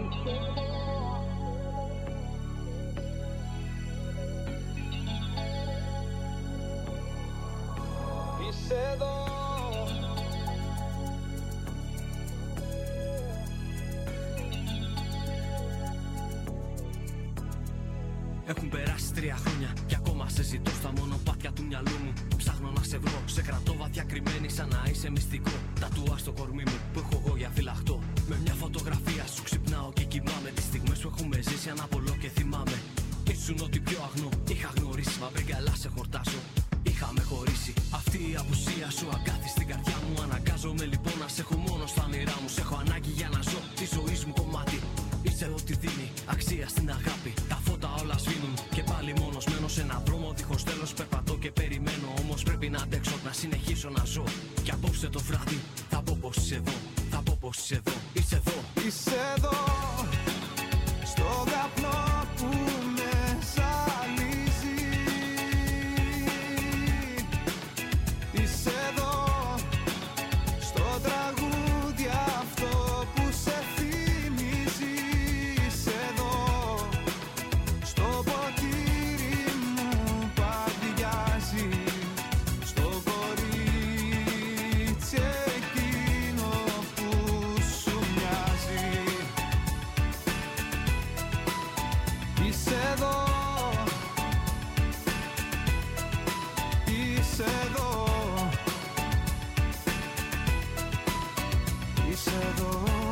Έχουν περάσει 3 χρόνια και ακόμα σε ζητώ στα μονοπάτια του μυαλού μου. Ψάχνω να σε βρω, σε κρατώ βαθιά κρυμμένη σαν να είσαι μυστικό. Τατουά στο κορμί μου που έχω εγώ για φυλαχτό. Με μια φωτογραφία σου ξυπνάω και κοιμάμαι. Τις στιγμές που έχουμε ζήσει αναπολώ και θυμάμαι. Ήσουν ό,τι πιο αγνό είχα γνωρίσει. Μα μπριγκαλά σε χορτάσω. Είχαμε χωρίσει. Αυτή η απουσία σου αγκάθι στην καρδιά μου. Αναγκάζομαι λοιπόν να σε έχω μόνο στα όνειρά μου. Σε έχω ανάγκη για να ζω τη ζωή μου κομμάτι. Είσαι ό,τι δίνει αξία στην αγάπη. Τα φώτα όλα σβήνουν και πάλι μόνος μένω σε έναν δρόμο δίχως τέλος. Περπατώ και περιμένω. Όμως πρέπει να αντέξω, να συνεχίσω να ζω. Και απόψε το βράδυ θα πω πως είσαι εδώ. Θα πω πως είσαι εδώ. Είσαι εδώ. Είσαι εδώ. Στο καπνό που με ζαλίζει. Είσαι εδώ. Στο τραγούδι αυτό που σε θυμίζει. Είσαι εδώ. Στο ποτήρι μου παγιάζει. Στο κορίτσι εκείνο που σου μοιάζει. Είσαι εδώ. Είσαι εδώ. Είσαι εδώ.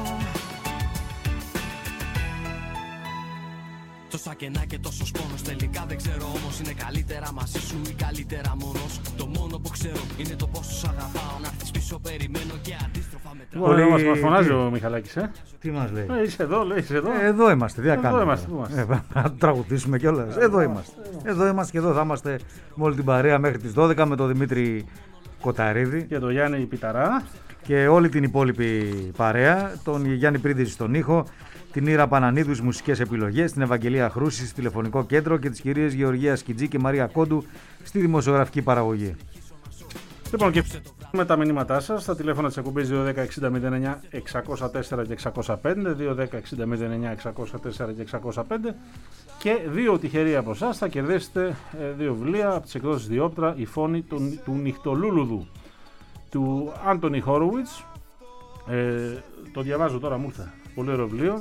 Τόσα κενά και τόσο πόνος τελικά δεν ξέρω. Όμως είναι καλύτερα μαζί σου ή καλύτερα μόνος. Το μόνο που ξέρω είναι το πόσο σ' αγαπάω. Να έρθεις πίσω περιμένω και αντίστροφα μετράω. Πολύ μας φωνάζει ο Μιχαλάκης, Τι μας λέει? Είσαι εδώ, λέει, είσαι εδώ. Εδώ είμαστε, τι να κάνουμε. Είμαστε. Να τραγουδήσουμε κιόλας. Εδώ είμαστε. Εδώ είμαστε και εδώ θα είμαστε με όλη την παρέα μέχρι τις 12 με τον Δημήτρη Κοταρίδη Και το Γιάννη Πιταρά. και όλη την υπόλοιπη παρέα. Τον Γιάννη Πρίδη στον ήχο, την Ήρα Πανανίδου στις μουσικές επιλογές, την Ευαγγελία Χρούση στο τηλεφωνικό κέντρο και τις κυρίες Γεωργία Σκιτζή και Μαρία Κόντου στη δημοσιογραφική παραγωγή. Λοιπόν, και με τα μηνύματά σας στα τηλέφωνα της εκπομπής 210-60-09-604 και 605, 210-60-09-604 και 605 και 2 τυχεροί από εσάς θα κερδίσετε 2 βιβλία από τις εκδόσεις Διόπτρα, η φόνη του Νυχτολούλουδου του Άντονι Χόρουιτς. Το διαβάζω τώρα, μου ήρθε. Πολύ ωραίο βιβλίο.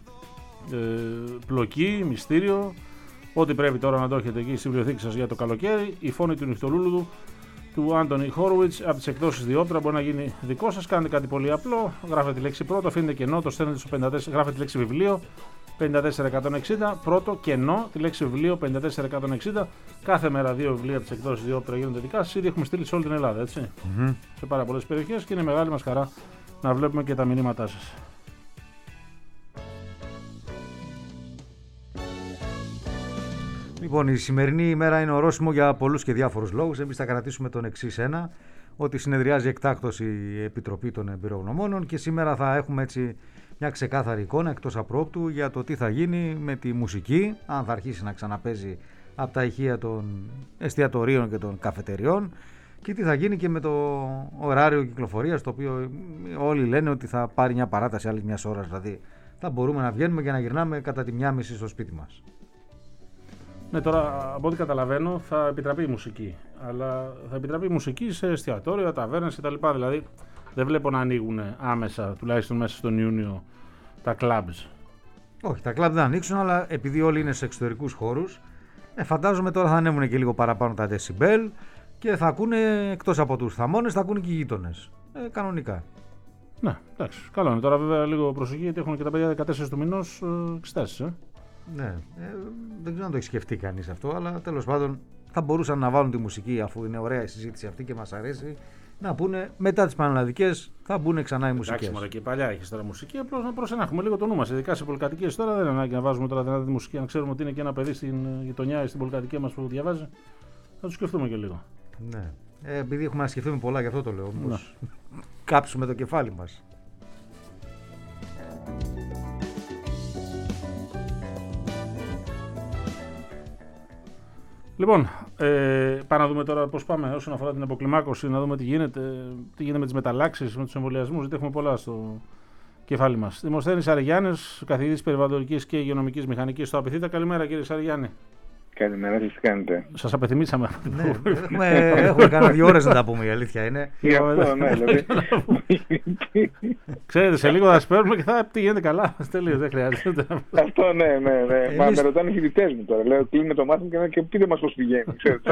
Πλοκή, μυστήριο. Ό,τι πρέπει τώρα να το έχετε εκεί στη βιβλιοθήκη σας για το καλοκαίρι. Η φόνη του Νυχτολούλουδου του Άντονι Χόρουιτς από τις εκδόσεις Διόπτρα. Μπορεί να γίνει δικό σας. Κάνετε κάτι πολύ απλό. Γράφετε τη λέξη πρώτο, αφήνετε κενό, το στέλνετε στο 54. Γράφετε τη λέξη βιβλίο 54160. Πρώτο κενό, τη λέξη βιβλίο 54160. Κάθε μέρα 2 βιβλία από τις εκδόσεις Διόπτρα γίνονται δικά σας. Ήδη έχουμε στείλει σε όλη την Ελλάδα, έτσι. Σε πάρα πολλές περιοχές και είναι μεγάλη μας χαρά να βλέπουμε και τα μηνύματά σας. Λοιπόν, η σημερινή ημέρα είναι ορόσημο για πολλούς και διάφορους λόγους. Εμείς θα κρατήσουμε τον εξής ένα, ότι συνεδριάζει εκτάκτως η Επιτροπή των Εμπειρογνωμόνων και σήμερα θα έχουμε έτσι μια ξεκάθαρη εικόνα εκτός απρόπτου για το τι θα γίνει με τη μουσική, αν θα αρχίσει να ξαναπέζει από τα ηχεία των εστιατορίων και των καφετεριών και τι θα γίνει και με το ωράριο κυκλοφορίας, το οποίο όλοι λένε ότι θα πάρει μια παράταση άλλη μιας ώρας, δηλαδή θα μπορούμε να βγαίνουμε και να γυρνάμε κατά τη 1:30 στο σπίτι μας. Ναι, τώρα από ό,τι καταλαβαίνω θα επιτραπεί η μουσική. Αλλά θα επιτραπεί η μουσική σε εστιατόρια, ταβέρνες κτλ. Δηλαδή δεν βλέπω να ανοίγουν άμεσα, τουλάχιστον μέσα στον Ιούνιο, τα clubs. Όχι, τα κλαμπ δεν ανοίξουν, αλλά επειδή όλοι είναι σε εξωτερικούς χώρους, φαντάζομαι τώρα θα ανέβουν και λίγο παραπάνω τα decibel και θα ακούνε, εκτός από τους θαμώνες, θα ακούνε και οι γείτονες. Κανονικά. Ναι, εντάξει. Καλό είναι. Τώρα βέβαια λίγο προσοχή γιατί έχουν και τα παιδιά 14 του μηνός εξετάσεις. Ναι, δεν ξέρω αν το έχει σκεφτεί κανείς αυτό, αλλά τέλος πάντων θα μπορούσαν να βάλουν τη μουσική, αφού είναι ωραία η συζήτηση αυτή και μας αρέσει, να πούνε μετά τις πανελλαδικές θα μπουν ξανά οι μουσικές. Εντάξει, μωρέ, και παλιά έχεις τώρα μουσική, απλώς να προσενάχουμε λίγο το νου μας. Ειδικά σε πολυκατοικίες τώρα δεν είναι ανάγκη να βάζουμε τώρα δυνατή μουσική. Αν ξέρουμε ότι είναι και ένα παιδί στην γειτονιά ή στην πολυκατοικία μας που διαβάζει, θα το σκεφτούμε και λίγο. Ναι. Επειδή έχουμε να σκεφτούμε πολλά, γι' αυτό το λέω. Μήπως κάψουμε το κεφάλι μας. Λοιπόν, πάμε να δούμε τώρα πώς πάμε όσον αφορά την αποκλιμάκωση, να δούμε τι γίνεται με τις μεταλλάξεις, με τους εμβολιασμούς, γιατί έχουμε πολλά κεφάλι μας. Δημοσθένης Αριγιάννης, καθηγητής περιβαλλοντικής και υγειονομικής μηχανικής στο Απειθήτα. Καλημέρα κύριε Σαριγιάννη. Καλημέρα, σας τι κάνετε. Σας απεθυμίσαμε. Έχουμε κάνα 2 ώρες να τα πούμε, η αλήθεια είναι. Γι' αυτό, ναι, δηλαδή. Ξέρετε, σε λίγο θα σπέρουμε και θα πηγαίνετε καλά. Τελείως, δεν χρειάζεται. Αυτό, ναι. Μα με ρωτάνε οι φοιτητές μου τώρα. Λέω, κλείνουμε το μάθημα και πείτε μας πώς πηγαίνει.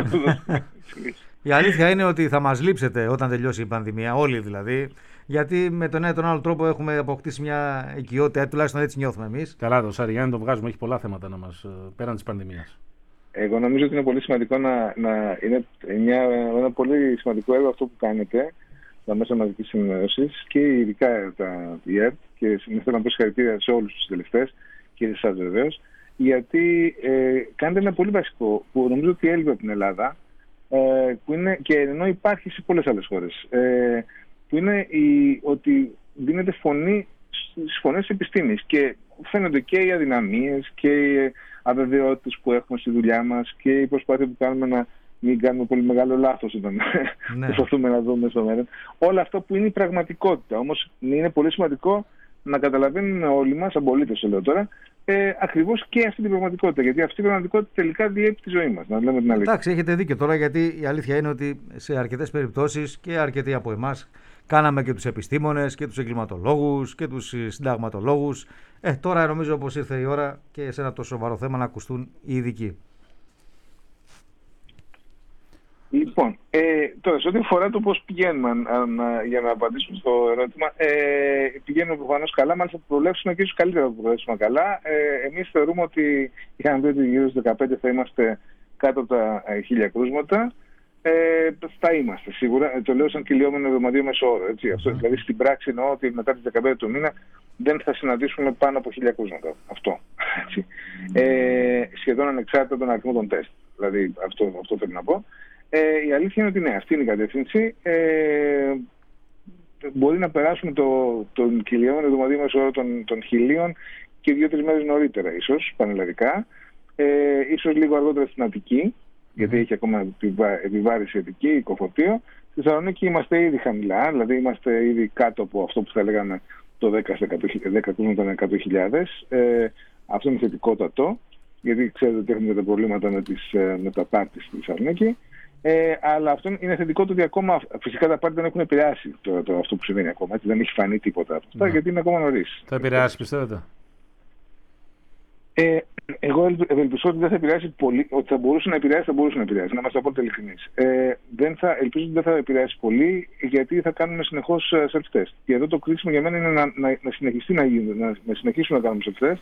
Η αλήθεια είναι ότι θα μας λείψετε όταν τελειώσει η πανδημία, όλοι δηλαδή. Γιατί με τον ένα ή τον άλλο τρόπο έχουμε αποκτήσει μια οικειότητα, τουλάχιστον έτσι νιώθουμε εμείς. Καλά, το Σαριγιάννη το βγάζουμε, έχει πολλά θέματα να μας πέραν της πανδημίας. Εγώ νομίζω ότι είναι πολύ σημαντικό είναι ένα πολύ σημαντικό έργο αυτό που κάνετε στα μέσα μαζικής ενημέρωσης και ειδικά τα ΕΡΤ, και θέλω να πω συγχαρητήρια σε όλους τους συντελεστές και σε εσάς βεβαίως, γιατί κάνετε ένα πολύ βασικό που νομίζω ότι έλειπε από την Ελλάδα, που είναι, και ενώ υπάρχει σε πολλές άλλες χώρες, που είναι ότι δίνεται φωνή στις φωνές της επιστήμης και φαίνονται και οι αδυναμίες και οι αβεβαιότητες που έχουμε στη δουλειά μας και η προσπάθεια που κάνουμε να μην κάνουμε πολύ μεγάλο λάθος όταν προσπαθούμε να δούμε στο μέλλον. Όλα αυτά που είναι η πραγματικότητα. Όμως είναι πολύ σημαντικό να καταλαβαίνουν όλοι μας, σαν πολίτες το λέω τώρα, ακριβώς και αυτή την πραγματικότητα. Γιατί αυτή η πραγματικότητα τελικά διέπει τη ζωή μας. Να λέμε την αλήθεια. Εντάξει, έχετε δίκιο τώρα, γιατί η αλήθεια είναι ότι σε αρκετές περιπτώσεις και αρκετοί από εμάς κάναμε και τους επιστήμονες και τους εγκληματολόγους και τους συνταγματολόγους. Τώρα νομίζω πως ήρθε η ώρα και σε ένα τόσο σοβαρό θέμα να ακουστούν οι ειδικοί. Λοιπόν, τώρα σε ό,τι αφορά το πώς πηγαίνουμε, για να απαντήσουμε στο ερώτημα, πηγαίνουμε προφανώς καλά, μάλιστα θα προβλέψουμε και ίσως καλύτερα να προβλέψουμε καλά. Εμείς θεωρούμε ότι είχαμε πει ότι γύρω στις 15 θα είμαστε κάτω από τα 1000 κρούσματα. Θα είμαστε σίγουρα. Το λέω σαν κυλιόμενο εβδομαδιαίο μέσο όρο. Δηλαδή στην πράξη εννοώ ότι μετά τις 15 του μήνα δεν θα συναντήσουμε πάνω από 1000 κρούσματα. Αυτό. Σχεδόν ανεξάρτητα τον αριθμό των τεστ. Δηλαδή αυτό θέλω να πω. Η αλήθεια είναι ότι ναι, αυτή είναι η κατεύθυνση. Μπορεί να περάσουμε τον κυλιόμενο εβδομαδιαίο μέσο όρο των 1000 και 2-3 μέρες νωρίτερα, ίσως πανελλαδικά. Ίσως λίγο αργότερα στην Αττική, γιατί έχει ακόμα επιβάρηση Αττική, Κοφωτίο. Στη Θεσσαλονίκη είμαστε ήδη χαμηλά, δηλαδή είμαστε ήδη κάτω από αυτό που θα λέγαμε το 10 κρούσματα με 100.000. Αυτό είναι θετικότατο, γιατί ξέρετε ότι έχουμε τα προβλήματα με τα πάρτι στη Θεσσαλονίκη. Αλλά αυτό είναι θετικό το ότι ακόμα φυσικά τα πάρτι δεν έχουν επηρεάσει αυτό που συμβαίνει ακόμα. Έτσι, δεν έχει φανεί τίποτα από αυτά, γιατί είναι ακόμα νωρίς. Θα επηρεάσει, πιστεύετε? Εγώ ευελπιστώ ότι δεν θα επηρεάσει πολύ, ότι θα μπορούσε να επηρεάσει, να είμαστε απόλυτα ειλικρινείς. Ελπίζω ότι δεν θα επηρεάσει πολύ, γιατί θα κάνουμε συνεχώς self-test. Και εδώ το κρίσιμο για μένα είναι να συνεχίσουμε να κάνουμε self-test.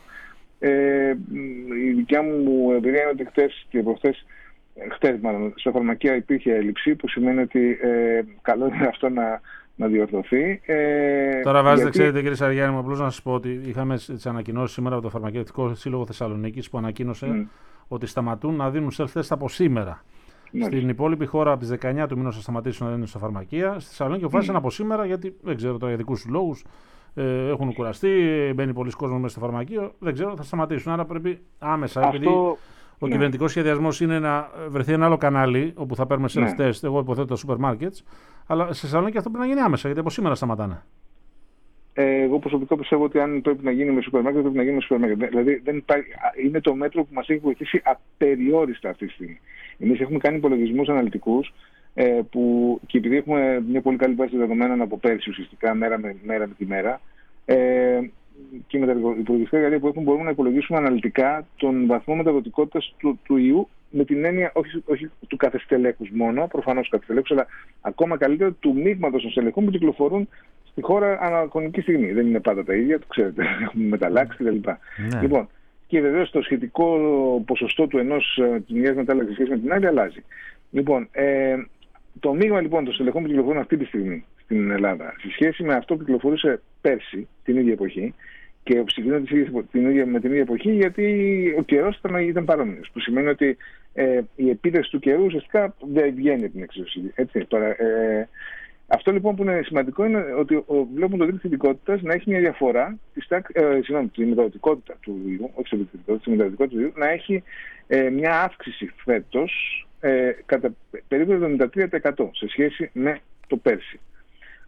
Η δικιά μου εμπειρία είναι ότι χτες και προχτές, στα φαρμακεία υπήρχε έλλειψη, που σημαίνει ότι καλό είναι αυτό να διορθωθεί. Τώρα βάζετε, ξέρετε κύριε Σαριγιάννη, απλώς να σας πω ότι είχαμε τις ανακοινώσεις σήμερα από το Φαρμακευτικό Σύλλογο Θεσσαλονίκης, που ανακοίνωσε ότι σταματούν να δίνουν self-test από σήμερα. Στην υπόλοιπη χώρα από τις 19 του μήνους θα σταματήσουν να δίνουν στα φαρμακεία. Στη Θεσσαλονίκη αποφάσισαν από σήμερα, γιατί δεν ξέρω τώρα για δικούς τους λόγους, έχουν κουραστεί, μπαίνει πολλοί κόσμος μέσα στο φαρμακείο, δεν ξέρω, θα σταματήσουν. Άρα πρέπει άμεσα, επειδή ο κυβερνητικός σχεδιασμός είναι να βρεθεί ένα άλλο κανάλι όπου θα παίρνουμε self-test, εγώ υποθέτω τα σούπερ μάρκετς, αλλά σε Θεσσαλονίκη αυτό πρέπει να γίνει άμεσα, γιατί από σήμερα σταματάνε. Εγώ προσωπικά πιστεύω ότι αν πρέπει να γίνει με σούπερ μάρκετ, πρέπει να γίνει με σούπερ μάρκετ. Δηλαδή είναι το μέτρο που μας έχει βοηθήσει απεριόριστα αυτή τη στιγμή. Εμείς έχουμε κάνει υπολογισμούς αναλυτικούς, και επειδή έχουμε μια πολύ καλή βάση δεδομένων από πέρσι ουσιαστικά, μέρα με τη μέρα, και με τα υπολογιστικά εργαλεία που έχουμε, μπορούμε να υπολογίσουμε αναλυτικά τον βαθμό μεταδοτικότητας του ιού, με την έννοια όχι του κάθε στελέχους μόνο, προφανώς του κάθε στελέχους, αλλά ακόμα καλύτερα του μείγματος των στελεχών που κυκλοφορούν στη χώρα αναχρονική στιγμή. Δεν είναι πάντα τα ίδια, το ξέρετε, έχουμε μεταλλάξει κτλ. Λοιπόν, και βεβαίως το σχετικό ποσοστό του της μιας μετάλλαξης σχέση με την άλλη αλλάζει. Λοιπόν, το μείγμα λοιπόν των στελεχών που κυκλοφορούν αυτή τη στιγμή στην Ελλάδα, σε σχέση με αυτό που κυκλοφορούσε πέρσι, την ίδια εποχή, και συγκρίνονται με την ίδια εποχή, γιατί ο καιρός ήταν παρόμοιος. Που σημαίνει ότι η επίδραση του καιρού ουσιαστικά δεν βγαίνει από την εξουσία. Αυτό λοιπόν που είναι σημαντικό είναι ότι βλέπουμε το δίκτυο θετικότητας να έχει μια διαφορά, τη μεταδοτικότητα του ιού, όχι τη μεταδοτικότητα του ιού, να έχει μια αύξηση φέτος κατά περίπου 73% σε σχέση με το πέρσι.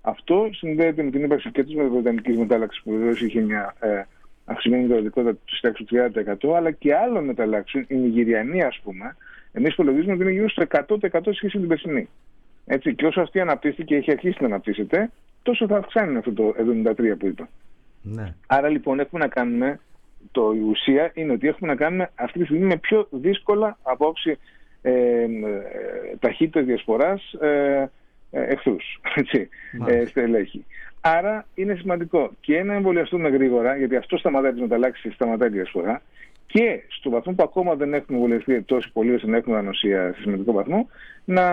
Αυτό συνδέεται με την ύπαρξη και της βρετανικής μετάλλαξης που βεβαίως είχε μια αυξημένη μεταδοτικότητα του τάξης του 30%, αλλά και άλλων μεταλλάξεων. Η Νιγηριανή, ας πούμε, εμείς υπολογίζουμε ότι είναι γύρω στο 100% σχέση με την περσινή. Έτσι, και όσο αυτή αναπτύσσεται και έχει αρχίσει να αναπτύσσεται, τόσο θα αυξάνει αυτό το 73 που είπα. Ναι. Άρα λοιπόν έχουμε να κάνουμε, η ουσία είναι ότι έχουμε να κάνουμε αυτή τη στιγμή με πιο δύσκολα από όψη ταχύτητας διασποράς εχθρούς, στελέχη. Άρα είναι σημαντικό και να εμβολιαστούμε γρήγορα, γιατί αυτό σταματάει τις μεταλλάξεις, σταματάει τη διασπορά, και στο βαθμό που ακόμα δεν έχουμε εμβολιαστεί τόσο πολύ ώστε να έχουμε ανοσία σε σημαντικό βαθμό, να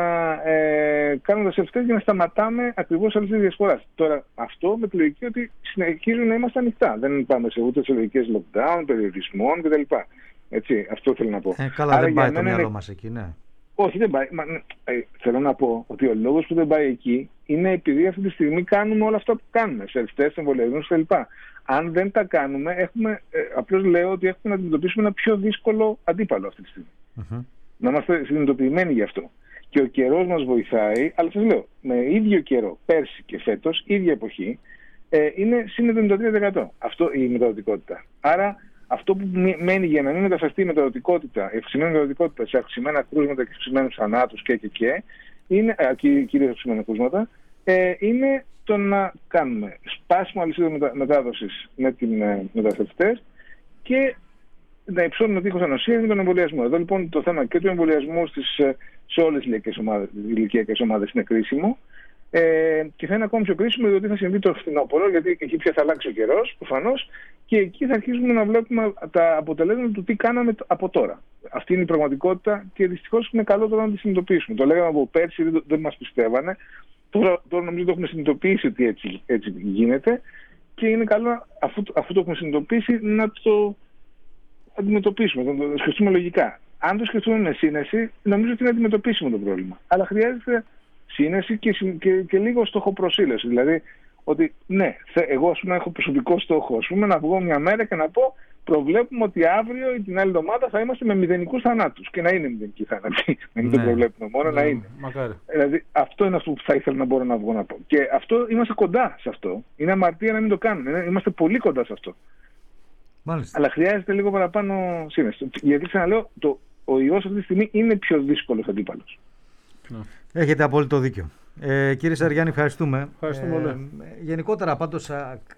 κάνουμε τα self-test για να σταματάμε ακριβώς όλες τις διασποράς. Τώρα, αυτό με τη λογική ότι συνεχίζουν να είμαστε ανοιχτά. Δεν πάμε σε ούτε σε λογικές lockdown, περιορισμών κτλ. Έτσι, αυτό θέλω να πω. Καλά, άρα, δεν πάει το μυαλό μας εκεί, ναι. Όχι, δεν πάει. Θέλω να πω ότι ο λόγος που δεν πάει εκεί είναι επειδή αυτή τη στιγμή κάνουμε όλα αυτά που κάνουμε. Self-test, εμβολιασμούς κτλ. Αν δεν τα κάνουμε, απλώς λέω ότι έχουμε να αντιμετωπίσουμε ένα πιο δύσκολο αντίπαλο αυτή τη στιγμή. Να είμαστε συνειδητοποιημένοι γι' αυτό. Και ο καιρός μας βοηθάει, αλλά σας λέω, με ίδιο καιρό πέρσι και φέτος, ίδια εποχή, είναι συν 73% αυτό η μεταδοτικότητα. Άρα αυτό που μένει για να μην μεταφραστεί η μεταδοτικότητα, η αυξημένη μεταδοτικότητα σε αυξημένα κρούσματα και αυξημένους θανάτους είναι, κυρίως αυξημένα κρούσματα, είναι το να κάνουμε σπάσιμο αλυσίδα μετάδοσης με τα self-test και να υψώνουμε τείχος ανοσίας με τον εμβολιασμό. Εδώ λοιπόν το θέμα και του εμβολιασμού σε όλες τις ηλικιακές ομάδες είναι κρίσιμο. Και θα είναι ακόμη πιο κρίσιμο διότι θα συμβεί το φθινόπωρο, γιατί εκεί πια θα αλλάξει ο καιρός προφανώς, και εκεί θα αρχίσουμε να βλέπουμε τα αποτελέσματα του τι κάναμε από τώρα. Αυτή είναι η πραγματικότητα και δυστυχώς είναι καλό τώρα να τη συνειδητοποιήσουμε. Το λέγαμε από πέρσι, δεν μας πιστεύανε. Τώρα νομίζω το έχουμε συνειδητοποιήσει ότι έτσι γίνεται και είναι καλό αφού το έχουμε συνειδητοποιήσει να το αντιμετωπίσουμε, να το σκεφτούμε λογικά. Αν το σκεφτούμε με σύνεση, νομίζω ότι είναι αντιμετωπίσιμο το πρόβλημα. Αλλά χρειάζεται σύνεση και λίγο στοχοπροσήλωση. Δηλαδή, ότι ναι, εγώ ας πούμε έχω προσωπικό στόχο να βγω μια μέρα και να πω προβλέπουμε ότι αύριο ή την άλλη εβδομάδα θα είμαστε με μηδενικούς θανάτους. Και να είναι μηδενικοί θάνατοι. Να μην το προβλέπουμε μόνο, να είναι. Μακάρι. Δηλαδή, αυτό είναι αυτό που θα ήθελα να μπορώ να βγω να πω. Και αυτό είμαστε κοντά σε αυτό. Είναι αμαρτία να μην το κάνουμε. Είμαστε πολύ κοντά σε αυτό. Μάλιστα. Αλλά χρειάζεται λίγο παραπάνω σύνεση. Γιατί ξαναλέω, ο ιός αυτή τη στιγμή είναι πιο δύσκολος αντίπαλος. Έχετε απόλυτο δίκιο. Κύριε Σαριάννη, ευχαριστούμε. Ευχαριστούμε πολύ. Γενικότερα, πάντως,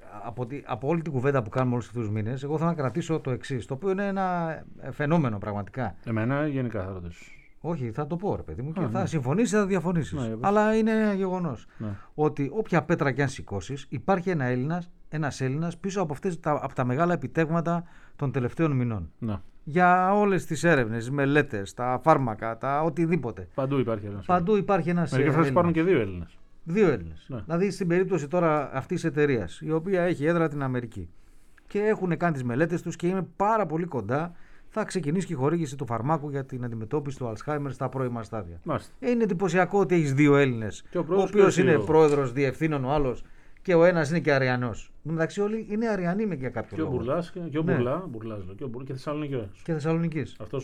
από όλη την κουβέντα που κάνουμε όλους αυτούς τους μήνες, εγώ θα να κρατήσω το εξής, το οποίο είναι ένα φαινόμενο πραγματικά. Εμένα γενικά θα ρωτήσω. Όχι, θα το πω ρε παιδί μου και θα συμφωνήσεις ή θα διαφωνήσεις. Αλλά είναι ένα γεγονός ότι όποια πέτρα και αν σηκώσεις, υπάρχει ένας Έλληνας πίσω από τα μεγάλα επιτεύγματα των τελευταίων μηνών. Για όλες τις έρευνες, μελέτες, τα φάρμακα, τα οτιδήποτε. Παντού υπάρχει ένας. Παντού υπάρχει ένας. Μερικές φορές υπάρχουν και δύο Έλληνες. Δύο Έλληνες. Ναι. Δηλαδή στην περίπτωση τώρα αυτής της εταιρείας, η οποία έχει έδρα την Αμερική και έχουν κάνει τις μελέτες τους και είναι πάρα πολύ κοντά, θα ξεκινήσει και η χορήγηση του φαρμάκου για την αντιμετώπιση του Αλσχάιμερ στα πρώιμα στάδια. Είναι εντυπωσιακό ότι έχεις δύο Έλληνες, ο οποίος είναι πρόεδρος, διευθύνων, ο άλλος. Και ο ένας είναι και Αριανός. Εντάξει, όλοι είναι Αριανοί για κάποιο λόγο. Και ο Μπουρλάς και ο Μπουρλάς και Θεσσαλονικής. Αυτός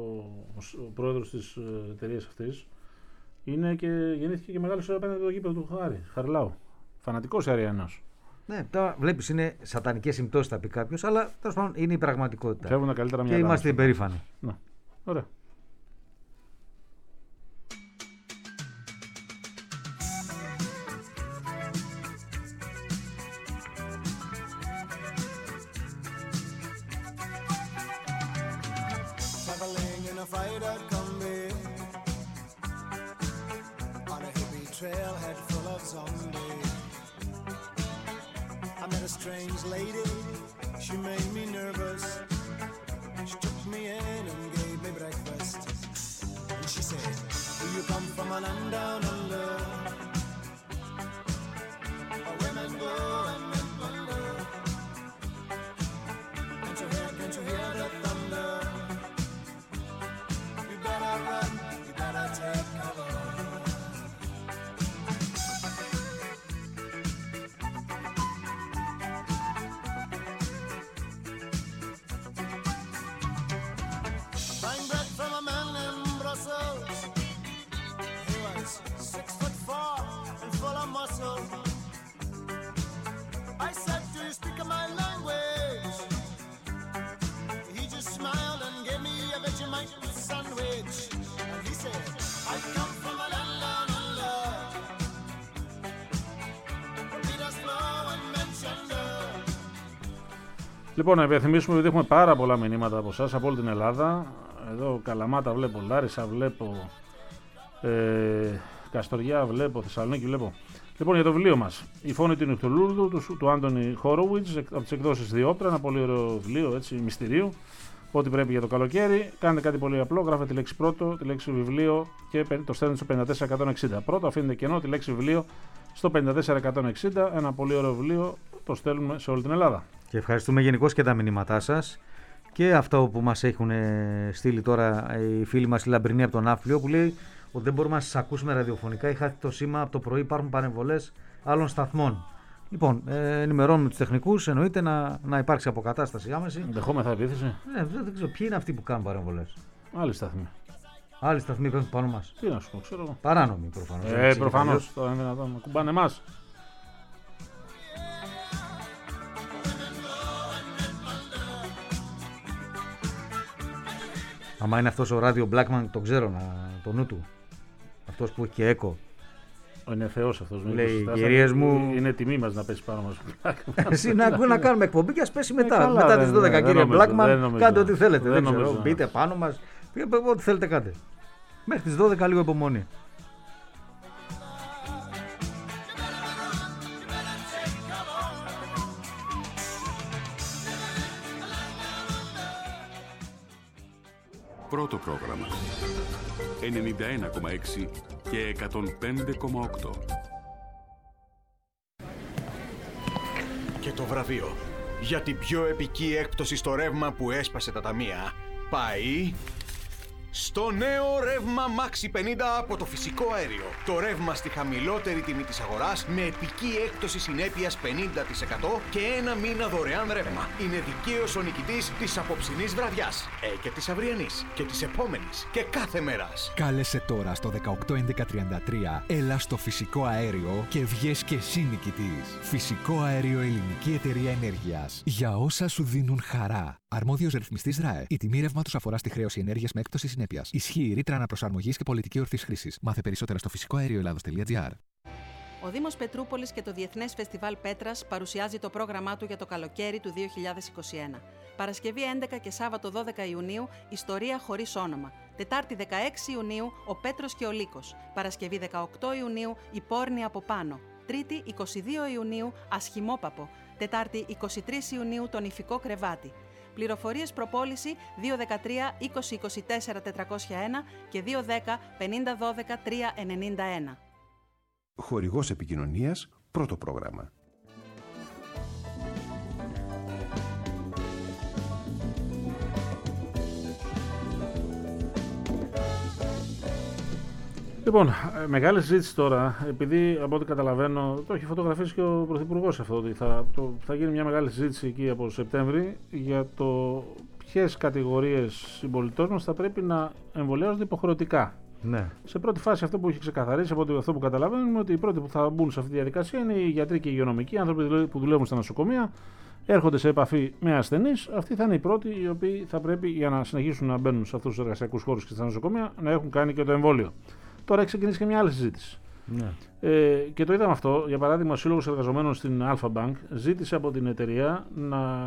ο πρόεδρος της εταιρείας αυτής είναι και γεννήθηκε και μεγάλωσε απέναντι το γήπεδο του Χαριλάου. Φανατικός Αριανός. Ναι, τώρα βλέπεις είναι σατανικές συμπτώσεις θα πει κάποιος, αλλά τέλος πάντων είναι η πραγματικότητα. Φεύγουν τα καλύτερα και είμαστε υπερήφανοι. Ναι. Ωραία. Trailhead full of zombies. I met a strange lady, she made me nervous. She took me in and gave me breakfast. And she said, do you come from a land down under? Where women go and men wonder. Can't you hear the thunder? You better run, you better take cover. He was 6'4" and full of muscle. Λοιπόν, να υπενθυμίσουμε ότι έχουμε πάρα πολλά μηνύματα από εσάς από όλη την Ελλάδα. Εδώ Καλαμάτα βλέπω, Λάρισα βλέπω, Καστοριά βλέπω, Θεσσαλονίκη βλέπω. Λοιπόν, για το βιβλίο μας, η φόνη του Νυχτολούλουδου του Άντωνι Χόροβιτς από τις εκδόσεις Διόπτρα, ένα πολύ ωραίο βιβλίο, έτσι, μυστηρίου. Ό,τι πρέπει για το καλοκαίρι. Κάντε κάτι πολύ απλό. Γράφετε τη λέξη πρώτο, τη λέξη βιβλίο και το στέλνετε στο 54160. Πρώτο αφήνετε κενό τη λέξη βιβλίο στο 54160. Ένα πολύ ωραίο βιβλίο. Το στέλνουμε σε όλη την Ελλάδα. Και ευχαριστούμε γενικώς και τα μηνύματά σας. Και αυτό που μας έχουν στείλει τώρα οι φίλοι μας η Λαμπρινή από τον Άφλιο, που λέει ότι δεν μπορούμε να σας ακούσουμε ραδιοφωνικά. Είχα το σήμα από το πρωί, υπάρχουν παρεμβολές άλλων σταθμών. Λοιπόν, ενημερώνουμε τους τεχνικούς, εννοείται να υπάρξει αποκατάσταση άμεση. Δεχόμεθα επίθεση. Δεν ξέρω ποιοι είναι αυτοί που κάνουν παρεμβολές. Άλλη σταθμή. Άλλοι σταθμοί πέφτουν πάνω μας. Τι να σου πω, ξέρω εγώ. Παράνομοι προφανώς. Προφανώς. Τώρα είναι δυνατόν να κουμπάνε εμάς. Άμα είναι αυτός ο Ράδιο Blackman, τον ξέρω, το νου του. Αυτός που έχει και έκο. Είναι θεός αυτός. Λέει, κυρίες μου. Είναι τιμή μας να πέσει πάνω μας. Εσύ να κάνουμε εκπομπή και ας πέσει μετά. Μετά τις 12, κύριε Blackman, κάντε ό,τι θέλετε. Δεν ξέρω, μπείτε πάνω μας. Ό,τι θέλετε κάντε. Μέχρι τις 12 λίγο υπομονή. Πρώτο πρόγραμμα 91,6 και 105,8. Και το βραβείο για την πιο επική έκπτωση στο ρεύμα που έσπασε τα ταμεία πάει στο νέο ρεύμα Maxi 50 από το φυσικό αέριο. Το ρεύμα στη χαμηλότερη τιμή της αγοράς με επική έκπτωση συνέπειας 50% και ένα μήνα δωρεάν ρεύμα. Είναι δικαίως ο νικητής της απόψινής βραδιάς και της αυριανής και της επόμενης και κάθε μέρας. Κάλεσε τώρα στο 181133, έλα στο φυσικό αέριο και βγες και εσύ νικητής. Φυσικό αέριο, ελληνική εταιρεία ενέργειας. Για όσα σου δίνουν χαρά. Αρμόδιος ρυθμιστής ΡΑΕ. Η τιμή ρεύματος αφορά στη χρέωση ενέργειας με έκπτωση συνέπειας. Ισχύει η ρήτρα αναπροσαρμογής και πολιτική ορθής χρήσης. Μάθε περισσότερα στο φυσικοαέρioελλάδος.gr. Ο Δήμος Πετρούπολης και το Διεθνές Φεστιβάλ Πέτρας παρουσιάζει το πρόγραμμά του για το καλοκαίρι του 2021. Παρασκευή 11 και Σάββατο 12 Ιουνίου, Ιστορία χωρίς όνομα. Τετάρτη 16 Ιουνίου, Ο Πέτρος και ο Λύκος. Παρασκευή 18 Ιουνίου, Η Πόρνη από πάνω. Τρίτη 22 Ιουνίου, Ασχημόπαπο. Τετάρτη 23 Ιουνίου, Το Νηφικό Κρεβάτι. Πληροφορίες προπόληση 213 2024 401 και 210 5012 391. Χορηγός επικοινωνίας, πρώτο πρόγραμμα. Λοιπόν, μεγάλη συζήτηση τώρα, επειδή από ό,τι καταλαβαίνω το έχει φωτογραφίσει και ο Πρωθυπουργός αυτό, ότι θα γίνει μια μεγάλη συζήτηση εκεί από Σεπτέμβρη για το ποιες κατηγορίες συμπολιτών μας θα πρέπει να εμβολιάζονται υποχρεωτικά. Ναι. Σε πρώτη φάση αυτό που έχει ξεκαθαρίσει, από αυτό που καταλαβαίνουμε, ότι οι πρώτοι που θα μπουν σε αυτή τη διαδικασία είναι οι γιατροί και οι υγειονομικοί, οι άνθρωποι που δουλεύουν στα νοσοκομεία, έρχονται σε επαφή με ασθενείς. Αυτοί θα είναι οι πρώτοι οι οποίοι θα πρέπει, για να συνεχίσουν να μπαίνουν σε αυτούς τους εργασιακούς χώρους και στα νοσοκομεία, να έχουν κάνει και το εμβόλιο. Τώρα έχει ξεκινήσει και μια άλλη συζήτηση. Ναι. Και το είδαμε αυτό. Για παράδειγμα, ο Σύλλογος Εργαζομένων στην Alpha Bank ζήτησε από την εταιρεία να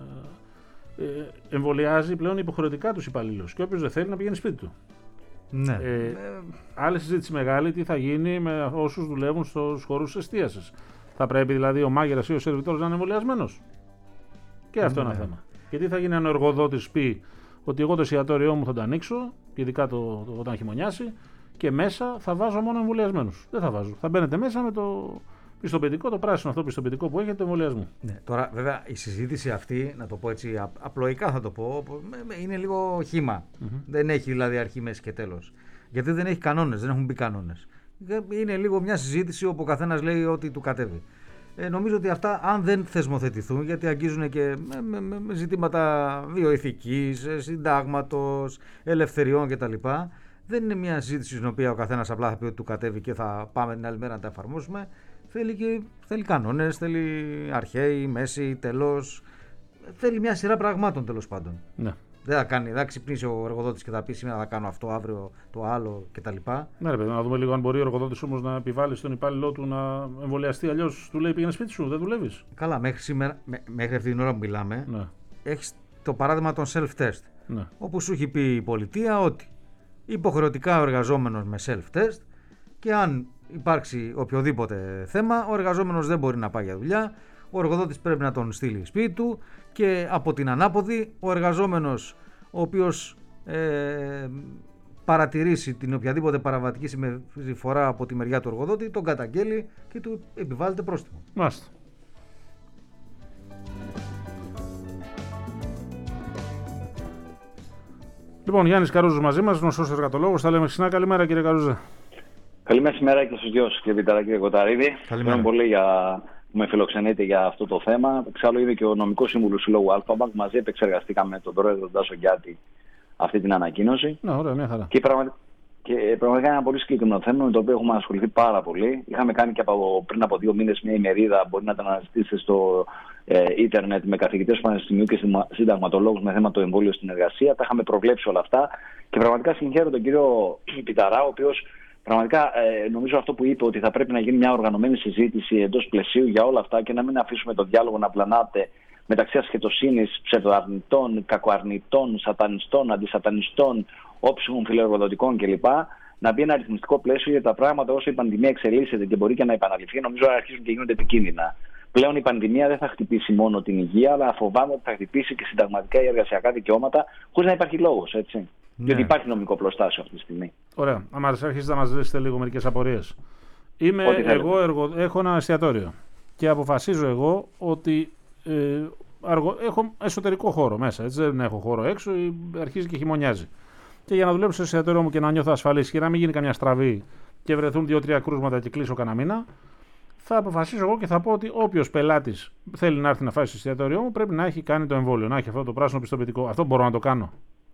εμβολιάζει πλέον υποχρεωτικά τους υπαλλήλους. Και όποιος δεν θέλει να πηγαίνει σπίτι του. Ναι. Άλλη συζήτηση μεγάλη, τι θα γίνει με όσους δουλεύουν στους χώρους εστίασης. Θα πρέπει δηλαδή ο μάγειρας ή ο σερβιτόρος να είναι εμβολιασμένος. Και αυτό είναι ένα θέμα. Και τι θα γίνει αν ο εργοδότης πει ότι εγώ το εστιατόριό μου θα το ανοίξω, ειδικά όταν χειμωνιάσει, και μέσα θα βάζω μόνο εμβολιασμένους. Δεν θα βάζω. Θα μπαίνετε μέσα με το πιστοποιητικό, το πράσινο αυτό πιστοποιητικό που έχετε του εμβολιασμού. Ναι. Τώρα, βέβαια, η συζήτηση αυτή, να το πω έτσι, απλοϊκά θα το πω, είναι λίγο χύμα. Δεν έχει δηλαδή αρχή, μέση και τέλος. Γιατί δεν έχει κανόνες, δεν έχουν μπει κανόνες. Είναι λίγο μια συζήτηση όπου ο καθένας λέει ό,τι του κατέβει. Νομίζω ότι αυτά, αν δεν θεσμοθετηθούν, γιατί αγγίζουν και με ζητήματα βιοηθικής, συντάγματος, ελευθεριών κτλ. Δεν είναι μια συζήτηση στην οποία ο καθένας απλά θα πει ότι του κατέβει και θα πάμε την άλλη μέρα να τα εφαρμόσουμε. Θέλει κανόνες, θέλει αρχαίοι, μέση, τελώς. Θέλει μια σειρά πραγμάτων τέλος πάντων. Ναι. Δεν θα ξυπνήσει ο εργοδότης και θα πει σήμερα θα κάνω αυτό, αύριο το άλλο κτλ. Ναι, ρε παιδί, να δούμε λίγο αν μπορεί ο εργοδότης όμως να επιβάλλει στον υπάλληλό του να εμβολιαστεί. Αλλιώς του λέει πήγαινε σπίτι σου, δεν δουλεύεις. Καλά, μέχρι σήμερα, μέχρι αυτή την ώρα που μιλάμε, έχεις το παράδειγμα των self-test, Ναι. όπου σου έχει πει η πολιτεία ότι υποχρεωτικά ο εργαζόμενος με self-test, και αν υπάρξει οποιοδήποτε θέμα, ο εργαζόμενος δεν μπορεί να πάει για δουλειά, ο εργοδότης πρέπει να τον στείλει σπίτι του, και από την ανάποδη ο εργαζόμενος ο οποίος παρατηρήσει την οποιαδήποτε παραβατική συμπεριφορά από τη μεριά του εργοδότη, τον καταγγέλει και του επιβάλλεται πρόστιμο. Μάλιστα. Λοιπόν, Γιάννης Καρούζος μαζί μας, γνωστός εργατολόγος. Θα λέμε συχνά. Καλημέρα, κύριε Καρούζα. Καλημέρα και στους δυο σας, κύριε Πιτάρα, κύριε Κοταρίδη. Ευχαριστώ πολύ που με φιλοξενείτε για αυτό το θέμα. Εξάλλου είμαι και ο νομικός σύμβουλος Συλλόγου Αλφα-Μπανκ. Μαζί επεξεργαστήκαμε με τον πρόεδρο Τάσο Γιάτη αυτή την ανακοίνωση. Ναι, ωραία, μια χαρά. Και πραγματικά είναι ένα πολύ συγκεκριμένο θέμα με το οποίο έχουμε ασχοληθεί πάρα πολύ. Είχαμε κάνει και πριν από 2 μήνες μια ημερίδα, μπορεί να την αναζητήσετε στο ίντερνετ, με καθηγητές του Πανεπιστημίου και συνταγματολόγους με θέμα το εμβόλιο στην εργασία. Τα είχαμε προβλέψει όλα αυτά. Και πραγματικά συγχαίρω τον κύριο Πιταρά, ο οποίος πραγματικά νομίζω αυτό που είπε, ότι θα πρέπει να γίνει μια οργανωμένη συζήτηση εντός πλαισίου για όλα αυτά και να μην αφήσουμε το διάλογο να πλανάται μεταξύ ασχετοσύνης, ψευδοαρνητών, κακοαρνητών, σατανιστών, αντισατανιστών, όψιμων φιλεργοδοτικών κλπ. Να μπει ένα αριθμιστικό πλαίσιο, γιατί τα πράγματα όσο η πανδημία εξελίσσεται και μπορεί και να επαναληφθεί, νομίζω να αρχίζουν και γίνονται επικίνδυνα. Πλέον η πανδημία δεν θα χτυπήσει μόνο την υγεία, αλλά φοβάμαι ότι θα χτυπήσει και συνταγματικά ή εργασιακά δικαιώματα, χωρίς να υπάρχει λόγος, έτσι. Ναι. Διότι υπάρχει νομικό πλωστάσιο αυτή τη στιγμή. Ωραία. Αν αρχίσετε να μας λύσετε λίγο μερικές απορίες. Έχω ένα εστιατόριο και αποφασίζω εγώ ότι έχω εσωτερικό χώρο μέσα. Έτσι, δεν έχω χώρο έξω, αρχίζει και χειμωνιάζει. Και για να δουλέψω στο εστιατόριο μου και να νιώθω ασφαλής και να μην γίνει καμιά στραβή και βρεθούν 2-3 κρούσματα και κλείσω κανένα μήνα, θα αποφασίσω εγώ και θα πω ότι όποιος πελάτης θέλει να έρθει να φάει στο εστιατόριο μου πρέπει να έχει κάνει το εμβόλιο, να έχει αυτό το πράσινο πιστοποιητικό. Αυτό μπορώ να το κάνω.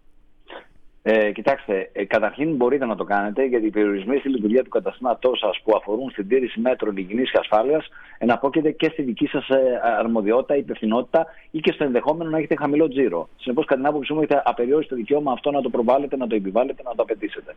Κοιτάξτε, καταρχήν μπορείτε να το κάνετε, γιατί οι περιορισμοί στη λειτουργία του καταστήματός σας που αφορούν στην τήρηση μέτρων υγιεινής και ασφάλειας εναπόκειται και στη δική σας αρμοδιότητα, υπευθυνότητα ή και στο ενδεχόμενο να έχετε χαμηλό τζίρο. Συνεπώς, κατά την άποψή μου, έχετε απεριόριστο δικαίωμα αυτό να το προβάλλετε, να το επιβάλλετε, να το απαιτήσετε.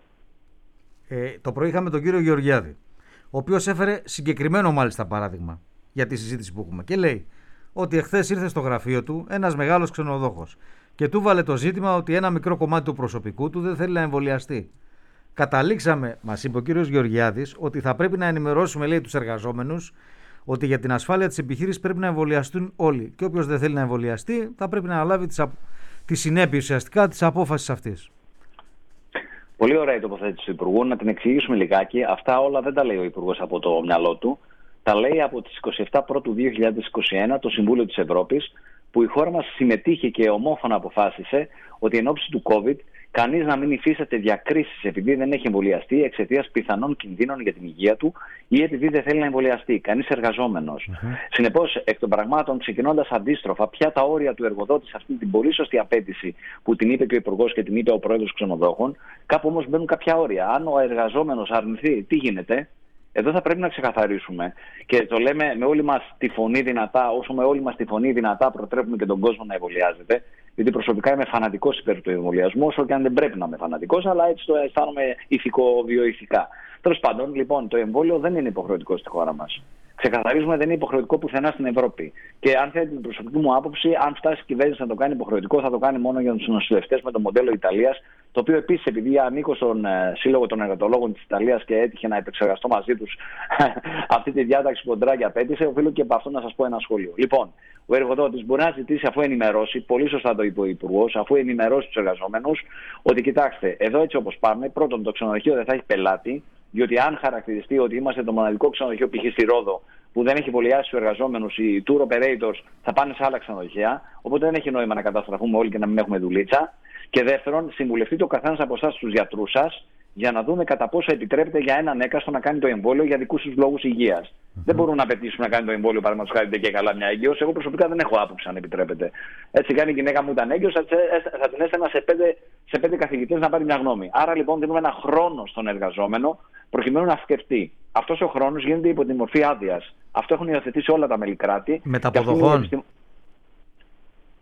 Το πρωί είχαμε τον κύριο Γεωργιάδη, ο οποίος έφερε συγκεκριμένο μάλιστα παράδειγμα για τη συζήτηση που έχουμε. Και λέει ότι εχθές ήρθε στο γραφείο του ένας μεγάλος ξενοδόχος και του βάλε το ζήτημα ότι ένα μικρό κομμάτι του προσωπικού του δεν θέλει να εμβολιαστεί. Καταλήξαμε, μας είπε ο κύριος Γεωργιάδης, ότι θα πρέπει να ενημερώσουμε, λέει, τους εργαζόμενους ότι για την ασφάλεια της επιχείρησης πρέπει να εμβολιαστούν όλοι. Και όποιος δεν θέλει να εμβολιαστεί θα πρέπει να αναλάβει τη συνέπεια ουσιαστικά της απόφασης αυτής. Πολύ ωραία η τοποθέτηση του Υπουργού. Να την εξηγήσουμε λιγάκι. Αυτά όλα δεν τα λέει ο Υπουργός από το μυαλό του. Τα λέει από τις 27 Πρώτου 2021 το Συμβούλιο της Ευρώπης, που η χώρα μας συμμετείχε και ομόφωνα αποφάσισε ότι εν ώψη του COVID κανείς να μην υφίσταται διακρίσεις επειδή δεν έχει εμβολιαστεί εξαιτίας πιθανών κινδύνων για την υγεία του ή επειδή δεν θέλει να εμβολιαστεί. Κανείς εργαζόμενος. Συνεπώς, εκ των πραγμάτων, ξεκινώντας αντίστροφα, ποια τα όρια του εργοδότη σε αυτή την πολύ σωστή απέτηση που την είπε και ο Υπουργός και την είπε ο Πρόεδρος ξενοδόχων, κάπου όμως μπαίνουν κάποια όρια. Αν ο εργαζόμενος αρνηθεί, τι γίνεται? Εδώ θα πρέπει να ξεκαθαρίσουμε και το λέμε με όλη μας τη φωνή δυνατά, όσο με όλη μας τη φωνή δυνατά προτρέπουμε και τον κόσμο να εμβολιάζεται, γιατί προσωπικά είμαι φανατικός υπέρ του εμβολιασμού, όσο και αν δεν πρέπει να είμαι φανατικός, αλλά έτσι το αισθάνομαι ηθικό-βιοηθικά. Τέλος πάντων, λοιπόν, το εμβόλιο δεν είναι υποχρεωτικό στη χώρα μας. Ξεκαθαρίζουμε, δεν είναι υποχρεωτικό πουθενά στην Ευρώπη. Και αν θέλετε την προσωπική μου άποψη, αν φτάσει η κυβέρνηση να το κάνει υποχρεωτικό, θα το κάνει μόνο για τους νοσηλευτές με το μοντέλο Ιταλίας. Το οποίο επίσης, επειδή ανήκω στον Σύλλογο των Εργατολόγων της Ιταλίας και έτυχε να επεξεργαστώ μαζί τους αυτή τη διάταξη που κοντρά και απέτησε, οφείλω και από αυτό να σας πω ένα σχόλιο. Λοιπόν, ο εργοδότης μπορεί να ζητήσει, αφού ενημερώσει, πολύ σωστά το είπε ο Υπουργός, αφού ενημερώσει τους εργαζόμενους, ότι κοιτάξτε, εδώ έτσι όπως πάμε, πρώτον το ξενοδοχείο δεν θα έχει πελάτη. Διότι αν χαρακτηριστεί ότι είμαστε το μοναδικό ξενοδοχείο π.χ. στη Ρόδο που δεν έχει εμβολιάσει τους εργαζόμενους, οι tour operators θα πάνε σε άλλα ξενοδοχεία, οπότε δεν έχει νόημα να καταστραφούμε όλοι και να μην έχουμε δουλίτσα. Και δεύτερον, συμβουλευτείτε ο καθένας από εσάς τους γιατρούς σας για να δούμε κατά πόσο επιτρέπεται για έναν έκαστο να κάνει το εμβόλιο για δικούς τους λόγους υγείας. Δεν μπορούν να απαιτήσουν να κάνει το εμβόλιο, παραδείγματος χάρη, και καλά μια έγκυος. Εγώ προσωπικά δεν έχω άποψη αν επιτρέπεται. Έτσι κάνει η γυναίκα μου ήταν έγκυος, θα την έστελνα σε 5 καθηγητές να πάρει μια γνώμη. Άρα λοιπόν δίνουμε ένα χρόνο στον εργαζόμενο προκειμένου να σκεφτεί. Αυτός ο χρόνος γίνεται υπό τη μορφή άδειας. Αυτό έχουν υιοθετήσει όλα τα μέλη κράτη. Μεταποδοχών.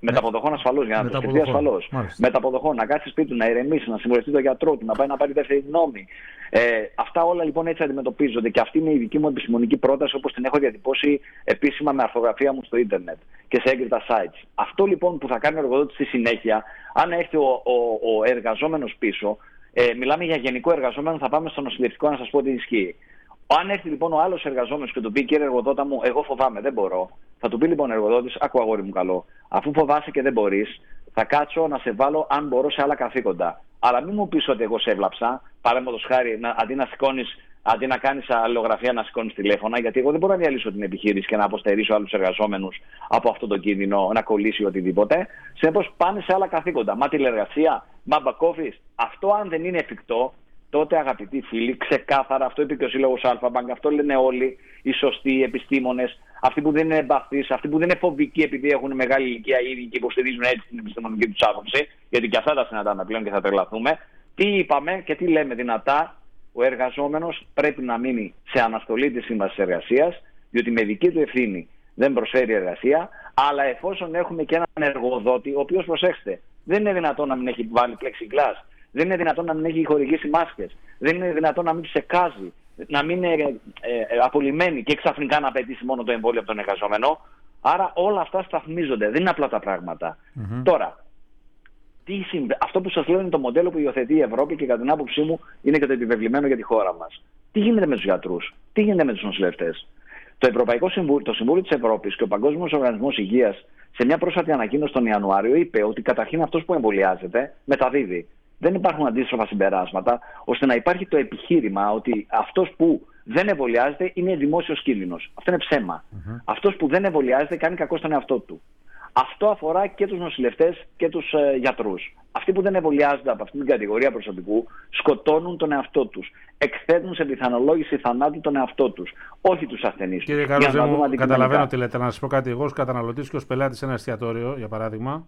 Μεταποδοχών ασφαλώς, για να το σκεφτεί ασφαλώς. Μεταποδοχών, να κάτσει σπίτι του, να ηρεμήσει, να συμβουλευτεί τον γιατρό του, να πάει να πάρει δεύτερη γνώμη. Αυτά όλα λοιπόν έτσι αντιμετωπίζονται και αυτή είναι η δική μου επιστημονική πρόταση, όπως την έχω διατυπώσει επίσημα με αρθογραφία μου στο ίντερνετ και σε έγκριτα sites. Αυτό λοιπόν που θα κάνει ο εργοδότης στη συνέχεια, αν έρθει ο εργαζόμενος πίσω, μιλάμε για γενικό εργαζόμενο, θα πάμε στο νοσηλευτικό να σας πω τι ισχύει. Αν έρθει λοιπόν ο άλλος εργαζόμενος και του πει: κύριε εργοδότα μου, εγώ φοβάμαι, δεν μπορώ. Θα του πει λοιπόν ο εργοδότης: άκου αγόρι μου καλό, αφού φοβάσαι και δεν μπορείς, θα κάτσω να σε βάλω αν μπορώ σε άλλα καθήκοντα. Αλλά μην μου πεις ότι εγώ σε έβλαψα, παραδείγματος χάρη, αντί να κάνεις αλληλογραφία να σηκώνεις τηλέφωνα, γιατί εγώ δεν μπορώ να διαλύσω την επιχείρηση και να αποστερήσω άλλους εργαζόμενους από αυτό το κίνδυνο να κολλήσει οτιδήποτε. Συνεπώς πάνε σε άλλα καθήκοντα. Μα τηλεργασία, μα back office. Αυτό αν δεν είναι εφικτό, τότε αγαπητοί φίλοι, ξεκάθαρα, αυτό είπε και ο Σύλλογος Αλφα-Μπανκ, αυτό λένε όλοι οι σωστοί επιστήμονες, αυτοί που δεν είναι εμπαθείς, αυτοί που δεν είναι φοβικοί επειδή έχουν μεγάλη ηλικία ήδη και υποστηρίζουν έτσι την επιστημονική τους άποψη, γιατί και αυτά τα συναντάμε πλέον και θα τρελαθούμε. Τι είπαμε και τι λέμε δυνατά: ο εργαζόμενος πρέπει να μείνει σε αναστολή της σύμβασης εργασίας, διότι με δική του ευθύνη δεν προσφέρει εργασία, αλλά εφόσον έχουμε και έναν εργοδότη, ο οποίος, προσέξτε, δεν είναι δυνατόν να μην έχει βάλει plexiglass, δεν είναι δυνατόν να μην έχει χορηγήσει μάσκες, δεν είναι δυνατόν να μην ψεκάζει, να μην είναι απολυμμένη και ξαφνικά να απαιτήσει μόνο το εμβόλιο από τον εργαζόμενο. Άρα όλα αυτά σταθμίζονται, δεν είναι απλά τα πράγματα. Τώρα, αυτό που σας λέω είναι το μοντέλο που υιοθετεί η Ευρώπη και κατά την άποψή μου είναι και το επιβεβλημένο για τη χώρα μας. Τι γίνεται με τους γιατρούς, τι γίνεται με τους νοσηλευτές? Το Συμβούλιο της Ευρώπης και ο Παγκόσμιος Οργανισμός Υγείας σε μια πρόσφατη ανακοίνωση τον Ιανουάριο είπε ότι καταρχήν αυτός που εμβολιάζεται μεταδίδει. Δεν υπάρχουν αντίστροφα συμπεράσματα, ώστε να υπάρχει το επιχείρημα ότι αυτός που δεν εμβολιάζεται είναι δημόσιος κίνδυνος. Αυτό είναι ψέμα. Αυτός που δεν εμβολιάζεται κάνει κακό στον εαυτό του. Αυτό αφορά και τους νοσηλευτές και τους γιατρούς. Αυτοί που δεν εμβολιάζονται από αυτήν την κατηγορία προσωπικού σκοτώνουν τον εαυτό τους. Εκθέτουν σε πιθανολόγηση θανάτου τον εαυτό τους, όχι τους ασθενείς. Κύριε Καρούζε, καταλαβαίνω τι λέτε. Να σας πω κάτι. Εγώ ως καταναλωτής και ως πελάτης σε ένα εστιατόριο, για παράδειγμα,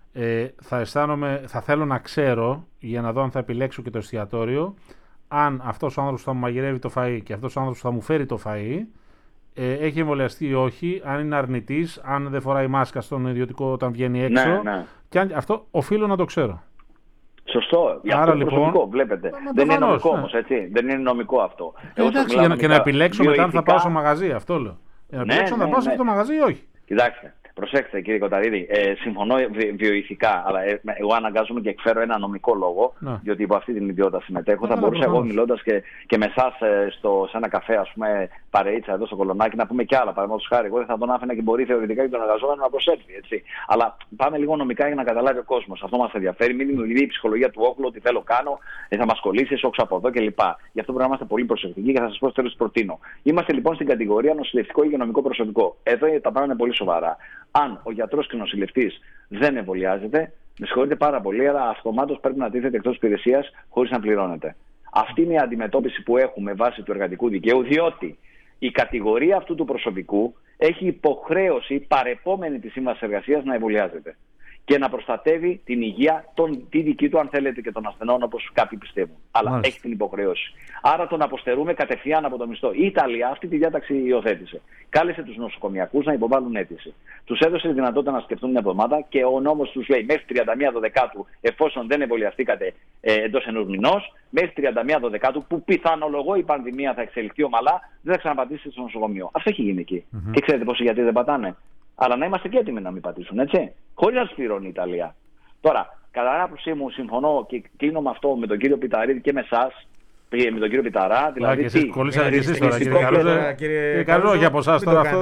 θα θέλω να ξέρω, για να δω αν θα επιλέξω και το εστιατόριο, αν αυτός ο άνθρωπος που θα μου μαγειρεύει το φαΐ και αυτός ο άνθρωπος που θα μου φέρει το φαΐ έχει εμβολιαστεί ή όχι, αν είναι αρνητής, αν δεν φοράει μάσκα στον ιδιωτικό όταν βγαίνει έξω. Ναι. Και αυτό οφείλω να το ξέρω. Σωστό. Για άρα αυτό λοιπόν, προσωπικό, βλέπετε. Δεν είναι νομικό όμως, έτσι. Δεν είναι νομικό αυτό. Εντάξει, και να επιλέξω μετά αν θα πάω στο μαγαζί, αυτό λέω. Να επιλέξω αν θα πάω σε αυτό το μαγαζί ή όχι. Κοιτάξτε. Προσέξτε κύριε Κοταρίδη, συμφωνώ βιοειθικά, αλλά εγώ αναγκάζομαι και εκφέρω ένα νομικό λόγο, διότι υπό αυτή την ιδιότητα συμμετέχω. Θα μπορούσα εγώ μιλώντας και με εσάς σε ένα καφέ, ας πούμε, παρεΐτσα εδώ στο Κολονάκι, να πούμε κι άλλα. Παραδείγματος χάρη, εγώ δεν θα τον άφηνα και μπορεί θεωρητικά και τον εργαζόμενο να προσέλθει. Έτσι. Αλλά πάμε λίγο νομικά για να καταλάβει ο κόσμος. Αυτό μας ενδιαφέρει. Μην δημιουργεί η ψυχολογία του όχλου, ότι θέλω κάνω, θα μας κολλήσει, όξω από εδώ κλπ. Γι' αυτό πρέπει να είμαστε πολύ προσεκτικοί και θα σας πω στο τέλος τι προτείνω. Είμαστε λοιπόν στην κατηγορία νοσηλευτικό ή υγειονομικό προσωπικό. Εδώ τα πράγματα είναι πολύ σοβαρά. Αν ο γιατρός και ο νοσηλευτής δεν εμβολιάζεται, με συγχωρείτε πάρα πολύ, αλλά αυτομάτως πρέπει να τίθεται εκτός υπηρεσίας χωρίς να πληρώνεται. Αυτή είναι η αντιμετώπιση που έχουμε βάσει του εργατικού δικαίου, διότι η κατηγορία αυτού του προσωπικού έχει υποχρέωση παρεπόμενη της σύμβασης εργασίας να εμβολιάζεται και να προστατεύει την υγεία τη δική του, αν θέλετε, και των ασθενών, όπως κάποιοι πιστεύουν. Αλλά μάλιστα, έχει την υποχρέωση. Άρα τον αποστερούμε κατευθείαν από το μισθό. Η Ιταλία αυτή τη διάταξη υιοθέτησε. Κάλεσε τους νοσοκομιακούς να υποβάλουν αίτηση. Τους έδωσε τη δυνατότητα να σκεφτούν μια εβδομάδα και ο νόμος τους λέει μέχρι 31 Δεκάτου, εφόσον δεν εμβολιαστήκατε εντός ενός μηνός, μέχρι 31 Δεκάτου, που πιθανολογώ η πανδημία θα εξελιχθεί ομαλά, δεν θα ξαναπατήσετε στο νοσοκομείο. Αυτό έχει γίνει εκεί. Και ξέρετε πόσοι γιατροί δεν πατάνε? Αλλά να είμαστε και έτοιμοι να μην πατήσουν, έτσι. Χωρίς να τους πληρώνει η Ιταλία. Τώρα, κατά την άποψή μου, συμφωνώ και κλείνω με αυτό με τον κύριο Πιταρίδη και με εσάς, με τον κύριο Πιταρά. Δηλαδή, τι. Κολλήσατε και εσείς τώρα, κύριε Καρούζε, για από εσάς τώρα αυτό.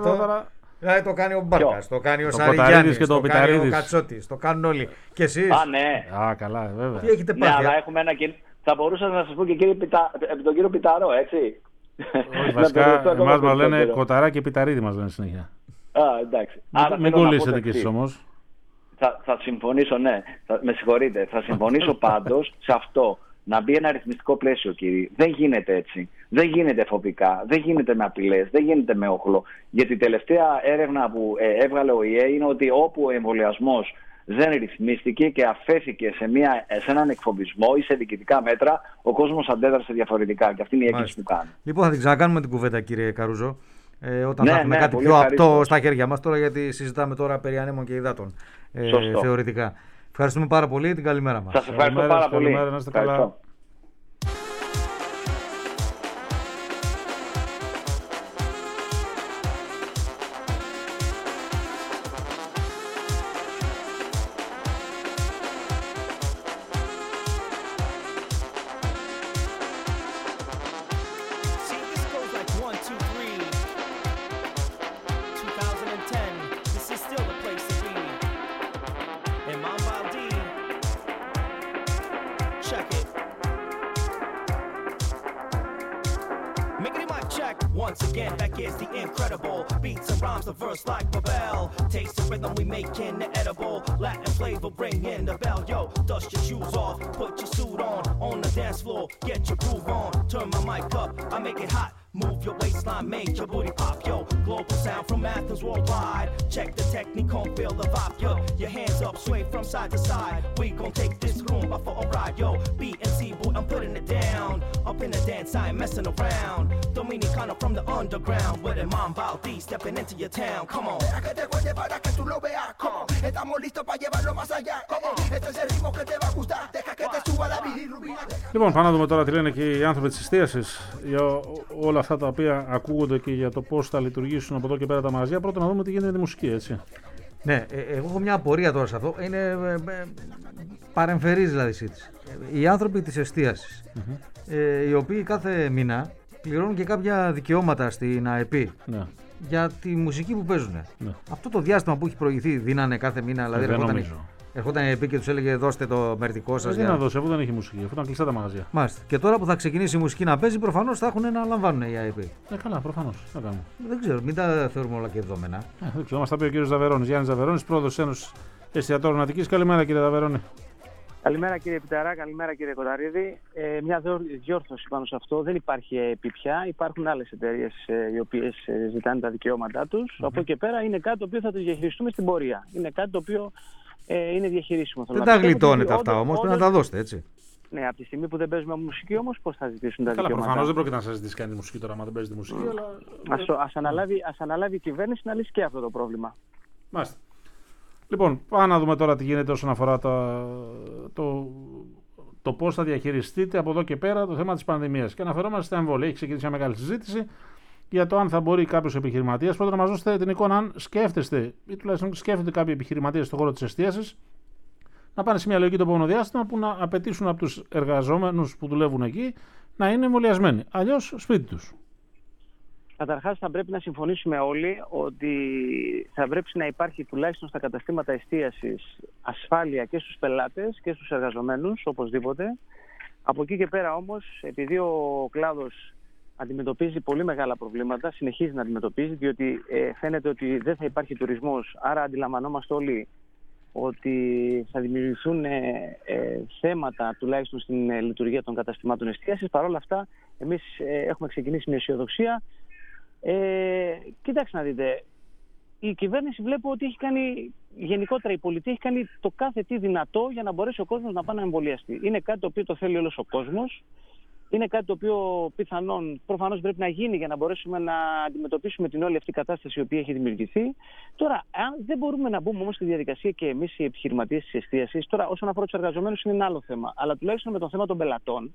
Δηλαδή το κάνει ο Μπάρκας, το κάνει ο Σαριγιάννης, το κάνει ο Κατσότης, το κάνουν όλοι. Και εσείς. Α, ναι. Α, καλά, βέβαια. Τι έχετε πάθει? Ναι, αλλά έχουμε ένα θα μπορούσα να σας πω και τον κύριο Πιταρό, έτσι. Όχι, βασικά, εμάς μας λένε Κοταρά και Πιταρίδη μας λένε συνέχεια. Εντάξει. Μην κολλήσετε κι εσείς όμως. Θα συμφωνήσω, ναι. Με συγχωρείτε. Θα συμφωνήσω πάντως σε αυτό. Να μπει ένα αριθμιστικό πλαίσιο, κύριε. Δεν γίνεται έτσι. Δεν γίνεται φοβικά. Δεν γίνεται με απειλές. Δεν γίνεται με όχλο. Γιατί η τελευταία έρευνα που έβγαλε ο ΙΕ είναι ότι όπου ο εμβολιασμός δεν ρυθμίστηκε και αφέθηκε σε έναν εκφοβισμό ή σε διοικητικά μέτρα, ο κόσμος αντέδρασε διαφορετικά. Και αυτή είναι η έκκληση που κάνει. Λοιπόν, θα την ξανακάνουμε την κουβέντα, κύριε Καρούζο. όταν θα έχουμε κάτι πιο απτό στα χέρια μας τώρα, γιατί συζητάμε τώρα περί ανέμων και υδάτων θεωρητικά. Ευχαριστούμε πάρα πολύ, την καλημέρα μας. Σας ευχαριστώ πάρα πολύ. Καλημέρα, να είστε καλά. Once again, back is the incredible beats and rhymes, the verse like Babel. Taste the rhythm we make in the edible Latin flavor, bring in the bell. Yo, dust your shoes off, put your suit on the dance floor, get your groove on. Turn my mic up, I make it hot. Move your waistline, make your booty pop, yo. Global sound from Athens worldwide. Check the technique, feel the vibe, yo. Your hands up, sway from side to side. We gon' take this room up for a ride, yo. BNC, boy, I'm putting it down. Up in the dance, I ain't messing around. Dominicana from the underground, with a man Baldi stepping into your town. Come on. Deja que te cuente para que tú lo veas. Come on. Estamos listos para llevarlo más allá. Come on. Este es el ritmo que te va a gustar. Deja que te suba la bilirrubina. Λοιπόν, πάμε να δούμε τώρα τι λένε και οι άνθρωποι της εστίασης για όλα αυτά τα οποία ακούγονται και για το πώς θα λειτουργήσουν από εδώ και πέρα τα μαγαζιά. Πρώτα να δούμε τι γίνεται με τη μουσική, έτσι. Ναι, εγώ έχω μια απορία τώρα σε αυτό. Είναι παρεμφερής δηλαδή σύντηση. Οι άνθρωποι της εστίασης, οι οποίοι κάθε μήνα πληρώνουν και κάποια δικαιώματα στην ΑΕΠ για τη μουσική που παίζουν. Αυτό το διάστημα που έχει προηγηθεί δίνανε κάθε μήνα, δηλαδή ερχόταν η ΑΕΠ και τους έλεγε δώστε το μερτικό σας. Δεν να δώσει, αφού δεν έχει μουσική, αφού ήταν κλειστά τα μαγαζιά. Μάλιστα. Και τώρα που θα ξεκινήσει η μουσική να παίζει, προφανώς θα έχουν να λαμβάνουν οι ΑΕΠ. Καλά, προφανώς. Δεν ξέρω, μην τα θεωρούμε όλα και δεδομένα. Δεν ξέρω, μας τα πει ο κύριος Δαβερώνης, Γιάννης Δαβερώνης, πρόεδρος Ένωσης Εστιατόρων Αττικής. Καλημέρα, κύριε Δαβερώνη. Καλημέρα κύριε Πιταρά, καλημέρα κύριε Κονταρίδη. Μια διόρθωση πάνω σε αυτό. Δεν υπάρχει ΕΕΠ πια. Υπάρχουν άλλες εταιρείες οι οποίες ζητάνε τα δικαιώματά τους. Από εκεί και πέρα είναι κάτι το οποίο θα το διαχειριστούμε στην πορεία. Είναι κάτι το οποίο είναι διαχειρίσιμο. Δεν τα γλιτώνετε αυτά όμως, πρέπει να τα δώσετε έτσι. Ναι, από τη στιγμή που δεν παίζουμε μουσική όμως, πώς θα ζητήσουν τα δικαιώματα. Προφανώς δεν πρόκειται να σας ζητήσει κανεί μουσική τώρα, άμα δεν παίζει τη μουσική. Αλλά... Ας αναλάβει η κυβέρνηση να λύσει και αυτό το πρόβλημα. Μάλιστα. Λοιπόν, πάμε να δούμε τώρα τι γίνεται όσον αφορά το πώς θα διαχειριστείτε από εδώ και πέρα το θέμα της πανδημίας. Και αναφερόμαστε στα εμβόλια. Έχει ξεκινήσει μια μεγάλη συζήτηση για το αν θα μπορεί κάποιος επιχειρηματίας. Πρώτα να μας δώσετε την εικόνα αν σκέφτεστε ή τουλάχιστον σκέφτονται κάποιοι επιχειρηματίες στον χώρο της εστίασης να πάνε σε μια λογική το επόμενο διάστημα που να απαιτήσουν από τους εργαζόμενους που δουλεύουν εκεί να είναι εμβολιασμένοι. Αλλιώς σπίτι τους. Καταρχάς θα πρέπει να συμφωνήσουμε όλοι ότι θα πρέπει να υπάρχει τουλάχιστον στα καταστήματα εστίασης ασφάλεια και στους πελάτες και στους εργαζομένους οπωσδήποτε. Από εκεί και πέρα όμως, επειδή ο κλάδος αντιμετωπίζει πολύ μεγάλα προβλήματα, συνεχίζει να αντιμετωπίζει, διότι φαίνεται ότι δεν θα υπάρχει τουρισμός, άρα αντιλαμβανόμαστε όλοι ότι θα δημιουργηθούν θέματα τουλάχιστον στην λειτουργία των καταστημάτων εστίασης. Παρ' όλα αυτά, εμείς έχουμε ξεκινήσει μια αισιοδοξία. Κοιτάξτε να δείτε, η κυβέρνηση βλέπω ότι έχει κάνει, γενικότερα η πολιτεία έχει κάνει το κάθε τι δυνατό για να μπορέσει ο κόσμος να πάει να εμβολιαστεί. Είναι κάτι το οποίο το θέλει όλος ο κόσμος. Είναι κάτι το οποίο πιθανόν προφανώς πρέπει να γίνει για να μπορέσουμε να αντιμετωπίσουμε την όλη αυτή κατάσταση η οποία έχει δημιουργηθεί. Τώρα, αν δεν μπορούμε να μπούμε όμως στη διαδικασία και εμείς οι επιχειρηματίες της εστίασης, τώρα όσον αφορά τους εργαζομένους είναι ένα άλλο θέμα. Αλλά τουλάχιστον με το θέμα των πελατών,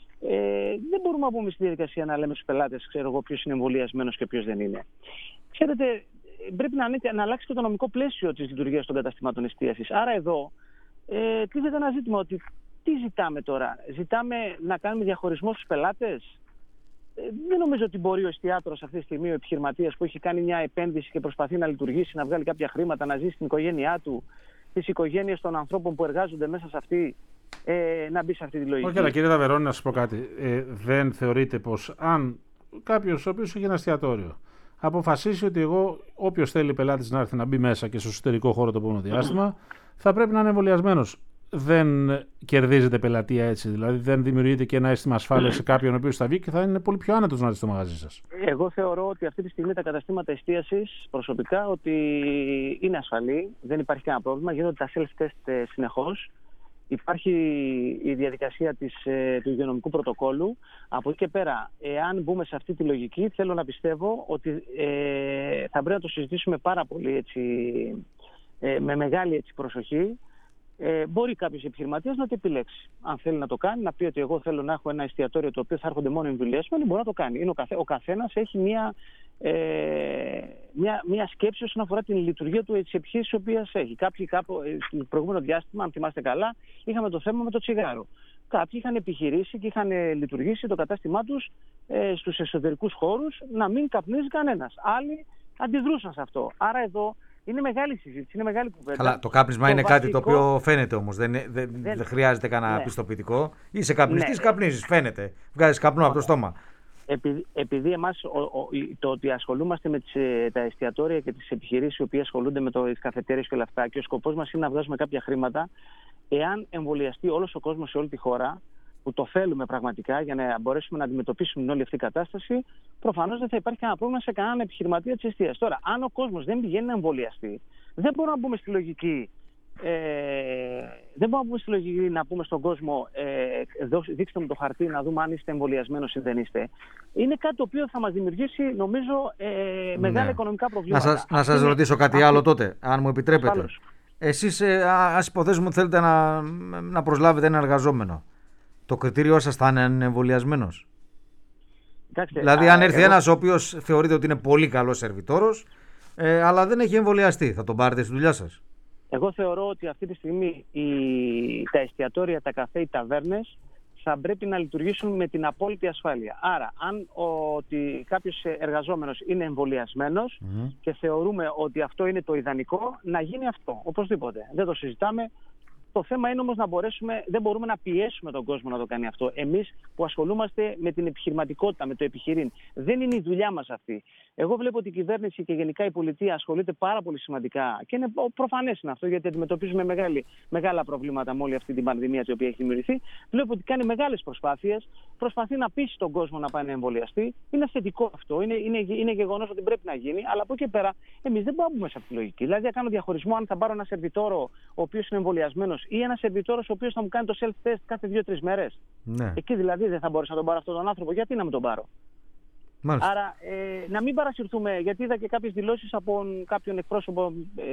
δεν μπορούμε να μπούμε στη διαδικασία να λέμε στους πελάτες, ξέρω εγώ, ποιος είναι εμβολιασμένος και ποιος δεν είναι. Ξέρετε, πρέπει να αλλάξει και το νομικό πλαίσιο της λειτουργίας των καταστημάτων εστίασης. Άρα εδώ τίθεται ένα ζήτημα ότι τι ζητάμε τώρα, ζητάμε να κάνουμε διαχωρισμό στους πελάτες. Δεν νομίζω ότι μπορεί ο εστιάτορος αυτή τη στιγμή, ο επιχειρηματίας που έχει κάνει μια επένδυση και προσπαθεί να λειτουργήσει, να βγάλει κάποια χρήματα, να ζήσει στην οικογένειά του, τις οικογένειες των ανθρώπων που εργάζονται μέσα σε αυτή, να μπει σε αυτή τη λογική. Όχι, αλλά κύριε Δαβερώνη, να σας πω κάτι. Δεν θεωρείτε πως αν κάποιος ο οποίος έχει ένα εστιατόριο αποφασίσει ότι όποιος θέλει πελάτης να έρθει να μπει μέσα και στο εσωτερικό χώρο το επόμενο διάστημα, θα πρέπει να είναι εμβολιασμένος. Δεν κερδίζετε πελατεία έτσι, δηλαδή δεν δημιουργείται και ένα αίσθημα ασφάλειας σε κάποιον ο οποίος θα βγει και θα είναι πολύ πιο άνετος να έρθει στο μαγαζί σας. Εγώ θεωρώ ότι αυτή τη στιγμή τα καταστήματα εστίασης προσωπικά ότι είναι ασφαλή, δεν υπάρχει κανένα πρόβλημα, γίνονται τα self-test συνεχώς. Υπάρχει η διαδικασία του υγειονομικού πρωτοκόλου. Από εκεί και πέρα, εάν μπούμε σε αυτή τη λογική, θέλω να πιστεύω ότι θα πρέπει να το συζητήσουμε πάρα πολύ έτσι, με μεγάλη έτσι, προσοχή. Μπορεί κάποιος επιχειρηματίας να το επιλέξει. Αν θέλει να το κάνει, να πει ότι εγώ θέλω να έχω ένα εστιατόριο το οποίο θα έρχονται μόνο εμβολιασμένοι, μπορεί να το κάνει. Είναι ο καθένας έχει μια σκέψη όσον αφορά την λειτουργία του της επιχείρησης η οποία έχει. Κάποιοι στο προηγούμενο διάστημα, αν θυμάστε καλά, είχαμε το θέμα με το τσιγάρο. Κάποιοι είχαν επιχειρήσει και είχαν λειτουργήσει το κατάστημά τους στους εσωτερικούς χώρους να μην καπνίζει κανένας. Άλλοι αντιδρούσαν σε αυτό. Άρα εδώ είναι μεγάλη συζήτηση, είναι μεγάλη κουβέντα. Αλλά το κάπνισμα είναι κάτι το οποίο φαίνεται όμως. Δεν χρειάζεται κανένα πιστοποιητικό. Είσαι καπνιστής, καπνίζεις, φαίνεται. Βγάζεις καπνό από το στόμα. Επειδή εμάς το ότι ασχολούμαστε με τα εστιατόρια και τις επιχειρήσεις οι οποίες ασχολούνται με τις καφετέρειες και όλα αυτά και ο σκοπός μας είναι να βγάζουμε κάποια χρήματα, εάν εμβολιαστεί όλος ο κόσμος σε όλη τη χώρα, που το θέλουμε πραγματικά για να μπορέσουμε να αντιμετωπίσουμε όλη αυτή την κατάσταση, προφανώς δεν θα υπάρχει κανένα πρόβλημα σε κανέναν επιχειρηματία της εστίας. Τώρα, αν ο κόσμος δεν πηγαίνει να εμβολιαστεί, δεν μπορούμε να μπούμε στη λογική. Δεν μπορούμε να πούμε στη λογική να πούμε στον κόσμο δείξτε μου το χαρτί να δούμε αν είστε εμβολιασμένος ή δεν είστε. Είναι κάτι το οποίο θα μας δημιουργήσει νομίζω μεγάλα οικονομικά προβλήματα. Να σας ρωτήσω κάτι άλλο τότε, αν μου επιτρέπετε. Καλώς. Εσείς ας υποθέσουμε ότι θέλετε να προσλάβετε ένα εργαζόμενο. Το κριτήριό σας θα είναι εμβολιασμένος. Δηλαδή αν έρθει ένας ο οποίος θεωρείται ότι είναι πολύ καλός σερβιτόρος αλλά δεν έχει εμβολιαστεί, θα τον πάρετε στη δουλειά σας? Εγώ θεωρώ ότι αυτή τη στιγμή τα εστιατόρια, τα καφέ, οι ταβέρνες θα πρέπει να λειτουργήσουν με την απόλυτη ασφάλεια. Άρα, αν κάποιος εργαζόμενος είναι εμβολιασμένος και θεωρούμε ότι αυτό είναι το ιδανικό, να γίνει αυτό, οπωσδήποτε. Δεν το συζητάμε. Το θέμα είναι όμως να δεν μπορούμε να πιέσουμε τον κόσμο να το κάνει αυτό. Εμείς που ασχολούμαστε με την επιχειρηματικότητα, με το επιχειρήν. Δεν είναι η δουλειά μας αυτή. Εγώ βλέπω ότι η κυβέρνηση και γενικά η πολιτεία ασχολείται πάρα πολύ σημαντικά και είναι προφανές είναι αυτό, γιατί αντιμετωπίζουμε μεγάλα προβλήματα με όλη αυτή την πανδημία η οποία έχει δημιουργηθεί. Βλέπω ότι κάνει μεγάλες προσπάθειες, προσπαθεί να πείσει τον κόσμο να πάει να εμβολιαστεί. Είναι θετικό αυτό, είναι γεγονός ότι πρέπει να γίνει, αλλά από εκεί και πέρα εμείς δεν μπορούμε να μπούμε σε αυτή τη λογική. Δηλαδή, να κάνω διαχωρισμό αν θα πάρω ένα σερβιτόρο ο οποίος είναι εμβολιασμένος ή ένα σερβιτόρο ο οποίος θα μου κάνει το self-test κάθε 2-3 μέρες. Ναι. Εκεί δηλαδή δεν θα μπορούσα να τον πάρω αυτόν τον άνθρωπο. Γιατί να μην τον πάρω? Μάλιστα. Άρα να μην παρασυρθούμε, γιατί είδα και κάποιες δηλώσεις από κάποιον εκπρόσωπο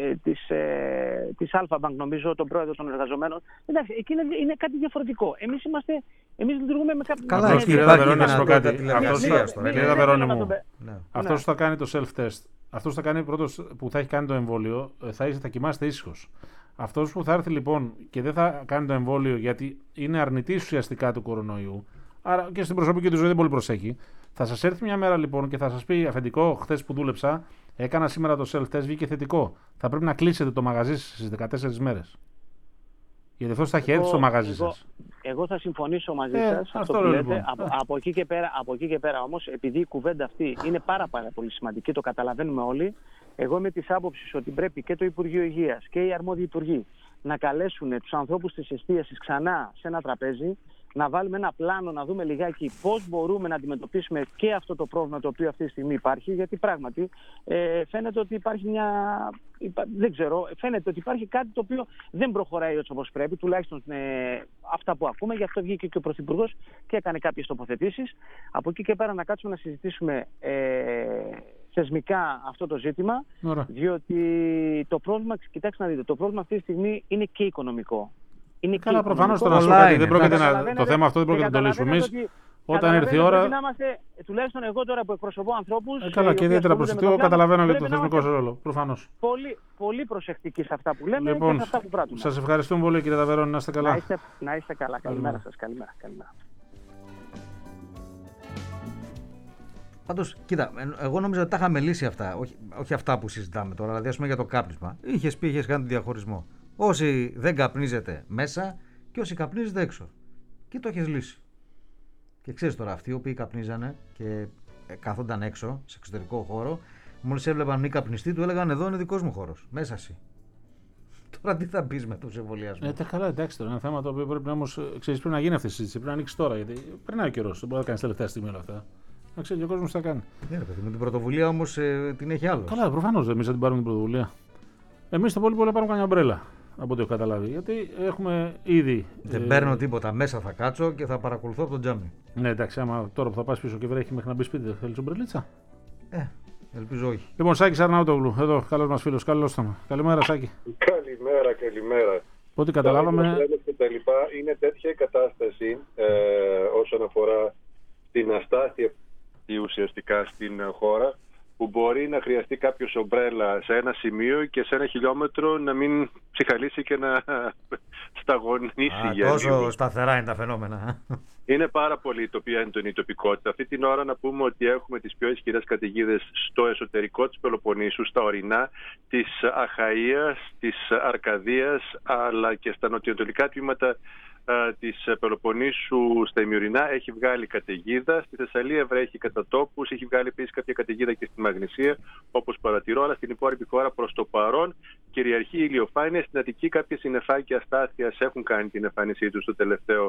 της Alpha Bank, νομίζω, τον πρόεδρο των εργαζομένων. Εντάξει, εκεί είναι κάτι διαφορετικό. Εμείς λειτουργούμε με κάποιο... Καλά, κύριε Δαβερόνη, να σου πω κάτι. Κύριε Δαβερόνη μου, αυτός που θα κάνει το self-test, αυτός που θα έχει κάνει το εμβόλιο, θα κοιμάστε ήσυχος. Αυτός που θα έρθει λοιπόν και δεν θα κάνει το εμβόλιο γιατί είναι αρνητής ουσιαστικά του κορονοϊού, άρα και στην προσωπική του ζωή δεν πολύ προσέχει, θα σας έρθει μια μέρα λοιπόν και θα σας πει: αφεντικό, χθες που δούλεψα, έκανα σήμερα το self-test, βγήκε θετικό. Θα πρέπει να κλείσετε το μαγαζί στις 14 μέρες. Γιατί αυτός θα έχει έρθει στο μαγαζί σας. Εγώ θα συμφωνήσω μαζί σας. Αυτό που λέτε. Από εκεί και πέρα όμως, επειδή η κουβέντα αυτή είναι πάρα πολύ σημαντική, το καταλαβαίνουμε όλοι. Εγώ είμαι της άποψης ότι πρέπει και το Υπουργείο Υγείας και οι αρμόδιοι υπουργοί να καλέσουν τους ανθρώπους της εστίασης ξανά σε ένα τραπέζι, να βάλουμε ένα πλάνο, να δούμε λιγάκι πώς μπορούμε να αντιμετωπίσουμε και αυτό το πρόβλημα το οποίο αυτή τη στιγμή υπάρχει, γιατί πράγματι φαίνεται ότι υπάρχει φαίνεται ότι υπάρχει κάτι το οποίο δεν προχωράει έτσι όπως πρέπει, τουλάχιστον αυτά που ακούμε. Γι' αυτό βγήκε και ο Πρωθυπουργός και έκανε κάποιες τοποθετήσεις. Από εκεί και πέρα να κάτσουμε να συζητήσουμε θεσμικά αυτό το ζήτημα, διότι το πρόβλημα, κοιτάξτε να δείτε, το πρόβλημα αυτή τη στιγμή είναι και οικονομικό. Καλά, προφανώς τώρα σου κάτι, το θέμα αυτό δεν πρόκειται να το λύσουμε εμείς. Όταν έρθει η ώρα. Τουλάχιστον εγώ τώρα που εκπροσωπώ ανθρώπους. Καλά, και ιδιαίτερα προσεκτικό, καταλαβαίνω για το θεσμικό σας ρόλο. Προφανώς. Πολύ προσεκτικοί σε αυτά που λέμε και σε αυτά που πράττουμε. Σας ευχαριστούμε πολύ, κύριε Δαβερόνη, να είστε καλά. Να είστε καλά. Καλημέρα σας. Καλημέρα. Πάντως, κοίτα, εγώ νόμιζα ότι τα είχαμε λύσει αυτά. Όχι αυτά που συζητάμε τώρα, δηλαδή ας πούμε για το κάπνισμα. Είχες κάνει τον διαχωρισμό. Όσοι δεν καπνίζετε μέσα και όσοι καπνίζετε έξω. Και το έχεις λύσει. Και ξέρεις τώρα, αυτοί οι οποίοι καπνίζανε και καθόνταν έξω, σε εξωτερικό χώρο, μόλις έβλεπαν μη καπνιστή, του έλεγαν: εδώ είναι δικός μου χώρος. Μέσα εσύ. Τώρα τι θα πεις με τους εμβολιασμούς? Καλά, εντάξει, τώρα είναι ένα θέμα το οποίο πρέπει να γίνει αυτή η συζήτηση. Πρέπει να ανοίξει τώρα, γιατί περνάει ο καιρός. Δεν μπορεί να κάνει τελευταία στιγμή όλα αυτά. Να ξέρει και ο κόσμος τι θα κάνει. Με την πρωτοβουλία όμως την έχει άλλο. Καλά, προφανώς εμείς θα την πάρουμε την πρωτοβουλία. Εμείς το πολύ πάρουμε καμιά ομπρέλα. από ό,τι έχω καταλάβει. Γιατί έχουμε ήδη. Δεν παίρνω τίποτα. Μέσα θα κάτσω και θα παρακολουθώ από τον τζάμι. Ναι, εντάξει, άμα τώρα που θα πας πίσω και βρέχει μέχρι να μπει σπίτι, δεν θέλει ομπρελίτσα. Ελπίζω όχι. Λοιπόν, Σάκης Αρναούτογλου, εδώ, καλός μας φίλος. Καλημέρα, Σάκη. Καλημέρα. Ό,τι καταλάβαμε. Είναι τέτοια η κατάσταση όσον αφορά την αστάθεια ουσιαστικά στην χώρα, που μπορεί να χρειαστεί κάποιος ομπρέλα σε ένα σημείο και σε 1 χιλιόμετρο να μην ψυχαλίσει και να σταγονίσει. Τόσο σταθερά είναι τα φαινόμενα. Είναι πάρα πολύ έντονη η τοπικότητα. Αυτή την ώρα να πούμε ότι έχουμε τις πιο ισχυρές καταιγίδες στο εσωτερικό της Πελοποννήσου, στα ορεινά της Αχαΐας, της Αρκαδίας, αλλά και στα νοτιοανατολικά τμήματα της Πελοποννήσου, στα ημιορεινά έχει βγάλει καταιγίδα. Στη Θεσσαλία βρέχει κατά τόπους, έχει βγάλει επίσης κάποια καταιγίδα και στη Μαγνησία, όπως παρατηρώ, αλλά στην υπόλοιπη χώρα προς το παρόν κυριαρχεί η ηλιοφάνεια. Στην Αττική κάποιες συννεφάκια αστάθειας έχουν κάνει την εμφάνισή τους το τελευταίο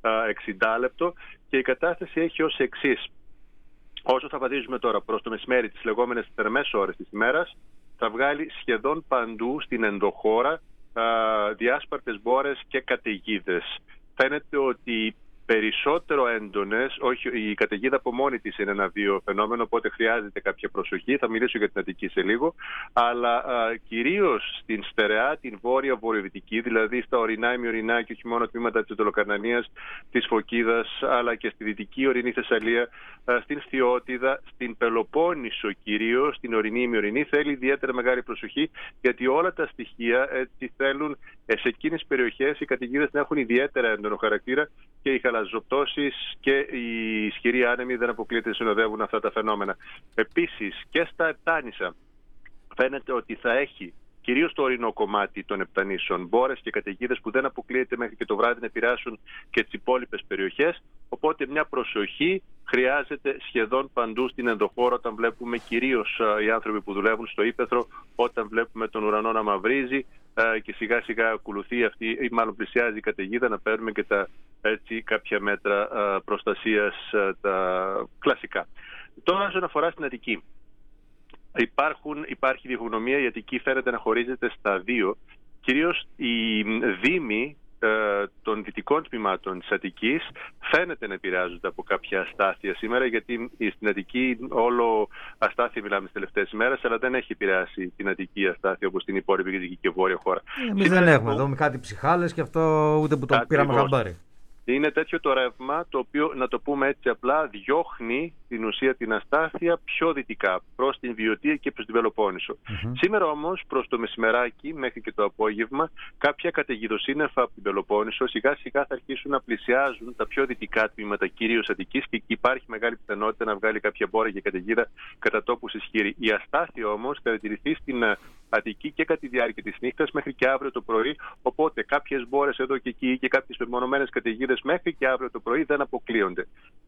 60 λεπτό και η κατάσταση έχει ως εξής. Όσο θα βαδίζουμε τώρα προς το μεσημέρι, τις λεγόμενες θερμές ώρες της ημέρας, θα βγάλει σχεδόν παντού στην ενδοχώρα διάσπαρτες μπόρες και καταιγίδες. Φαίνεται ότι περισσότερο έντονες, όχι, η καταιγίδα από μόνη της είναι ένα βίο φαινόμενο, οπότε χρειάζεται κάποια προσοχή. Θα μιλήσω για την Αττική σε λίγο, αλλά κυρίως στην στερεά, την βόρεια-βορειοδυτική, δηλαδή στα ορεινά, ημιορεινά και όχι μόνο τμήματα της Δωλοκαρνανίας, της Φωκίδας, αλλά και στη δυτική ορεινή Θεσσαλία, στην Φθιώτιδα, στην Πελοπόννησο κυρίως, στην ορεινή ημιορεινή, θέλει ιδιαίτερα μεγάλη προσοχή, γιατί όλα τα στοιχεία θέλουν σε εκείνες τις περιοχές οι καταιγίδες να έχουν ιδιαίτερα έντονο χαρακτήρα και οι χαλαζοπτώσεις και οι ισχυροί άνεμοι δεν αποκλείεται να συνοδεύουν αυτά τα φαινόμενα. Επίσης και στα Επτάνησα φαίνεται ότι θα έχει κυρίως το ορεινό κομμάτι των Επτανήσων μπόρες και καταιγίδες που δεν αποκλείεται μέχρι και το βράδυ να επηρεάσουν και τις υπόλοιπες περιοχές. Οπότε μια προσοχή χρειάζεται σχεδόν παντού στην ενδοχώρα, όταν βλέπουμε κυρίως οι άνθρωποι που δουλεύουν στο ύπαιθρο, όταν βλέπουμε τον ουρανό να μαυρίζει και σιγά σιγά ακολουθεί αυτή, ή μάλλον πλησιάζει η καταιγίδα, να παίρνουμε και κάποια μέτρα προστασίας, τα κλασικά. Τώρα όσον αφορά στην Αττική. Υπάρχει διχογνωμία, η Αττική φαίνεται να χωρίζεται στα δύο. Κυρίως οι δήμοι των δυτικών τμήματων της Αττικής φαίνεται να επηρεάζονται από κάποια αστάθεια σήμερα, γιατί στην Αττική όλο αστάθεια μιλάμε τις τελευταίες ημέρες, αλλά δεν έχει επηρεάσει την Αττική αστάθεια όπως την υπόλοιπη δυτική και βόρεια χώρα. Εμείς δεν έχουμε εδώ με κάτι ψυχάλες και αυτό ούτε που το πήραμε χαμπάρι. Είναι τέτοιο το ρεύμα το οποίο, να το πούμε έτσι απλά, διώχνει την ουσία την αστάθεια πιο δυτικά, προς την Βιωτία και προς την Πελοπόννησο. Σήμερα όμως προς το μεσημεράκι μέχρι και το απόγευμα κάποια καταιγιδοσύννεφα από την Πελοπόννησο σιγά σιγά θα αρχίσουν να πλησιάζουν τα πιο δυτικά τμήματα, κυρίως Αττικής, και εκεί υπάρχει μεγάλη πιθανότητα να βγάλει κάποια μπόρα και καταιγίδα κατά τόπους ισχυρή. Η αστάθεια όμως θα διατηρηθεί στην Αττική και κατά τη διάρκεια της νύχτας μέχρι και αύριο το πρωί, οπότε κάποιες μπόρες εδώ και εκεί και κάποιες μεμονωμένες καταιγίδες μέχρι και αύριο το πρωί δεν αποκλείονται.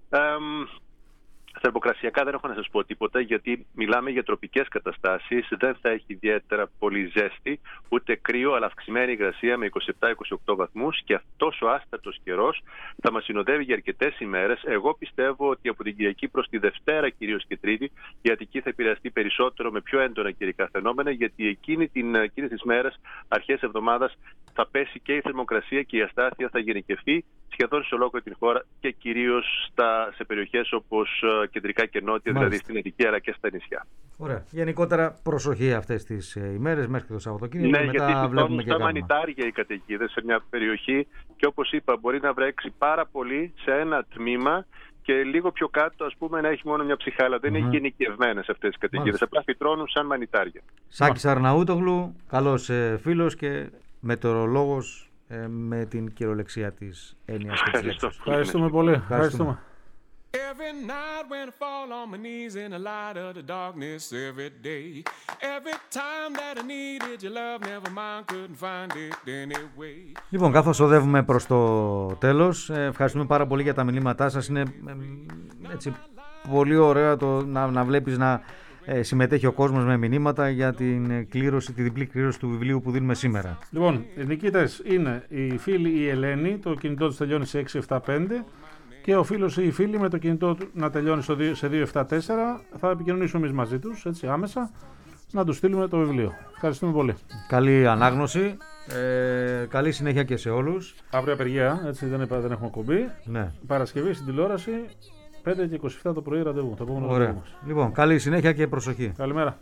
Θερμοκρασιακά δεν έχω να σας πω τίποτα, γιατί μιλάμε για τροπικές καταστάσεις, δεν θα έχει ιδιαίτερα πολύ ζέστη, ούτε κρύο, αλλά αυξημένη υγρασία με 27-28 βαθμούς, και αυτός ο άστατος καιρός θα μας συνοδεύει για αρκετές ημέρες. Εγώ πιστεύω ότι από την Κυριακή προς τη Δευτέρα, κυρίως και Τρίτη, η Αττική θα επηρεαστεί περισσότερο με πιο έντονα καιρικά φαινόμενα, γιατί εκείνες τις μέρες, αρχές εβδομάδας, θα πέσει και η θερμοκρασία και η αστάθεια θα γενικευθεί σχεδόν σε ολόκληρη την χώρα και κυρίως σε περιοχές όπως κεντρικά και νότια, δηλαδή στην Αττική αλλά και στα νησιά. Ωραία. Γενικότερα προσοχή αυτές τις ημέρες μέχρι το Σαββατοκύριακο. Ναι, γιατί βλέπουμε και μανιτάρια οι καταιγίδες σε μια περιοχή και όπως είπα μπορεί να βρέξει πάρα πολύ σε ένα τμήμα και λίγο πιο κάτω, ας πούμε, να έχει μόνο μια ψυχάλα. Δεν είναι γενικευμένες αυτές τις καταιγίδες. Απλά φυτρώνουν σαν μανιτάρια. Σάκης Αρναούτογλου, καλός φίλος και μετεωρολόγος με την κυριολεξία της έννοιας και της λέξης. Ευχαριστούμε πολύ. Ευχαριστούμε. Every night when I fall on my knees in the light of the darkness every day. Every time that I needed your love, never mind, couldn't find it anyway. Λοιπόν, καθώς οδεύουμε προς το τέλος, ευχαριστούμε πάρα πολύ για τα μηνύματά σας. Είναι έτσι πολύ ωραίο να βλέπεις να συμμετέχει ο κόσμος με μηνύματα για την κλήρωση, τη διπλή κλήρωση του βιβλίου που δίνουμε σήμερα. Λοιπόν, οι νικήτες είναι η φίλη η Ελένη, το κινητό της τελειώνει σε 675. Και ο φίλος ή η φίλη με το κινητό του να τελειώνει σε 274, θα επικοινωνήσουμε εμείς μαζί τους, έτσι άμεσα, να τους στείλουμε το βιβλίο. Ευχαριστούμε πολύ. Καλή ανάγνωση Καλή συνέχεια και σε όλους. Αύριο απεργία, έτσι δεν έχουμε κομπή. Ναι. Παρασκευή στην τηλεόραση, 5 και 27 το πρωί ραντεβού. Το επόμενο Ωραία. ραντεβού μας. Λοιπόν, καλή συνέχεια και προσοχή. Καλημέρα.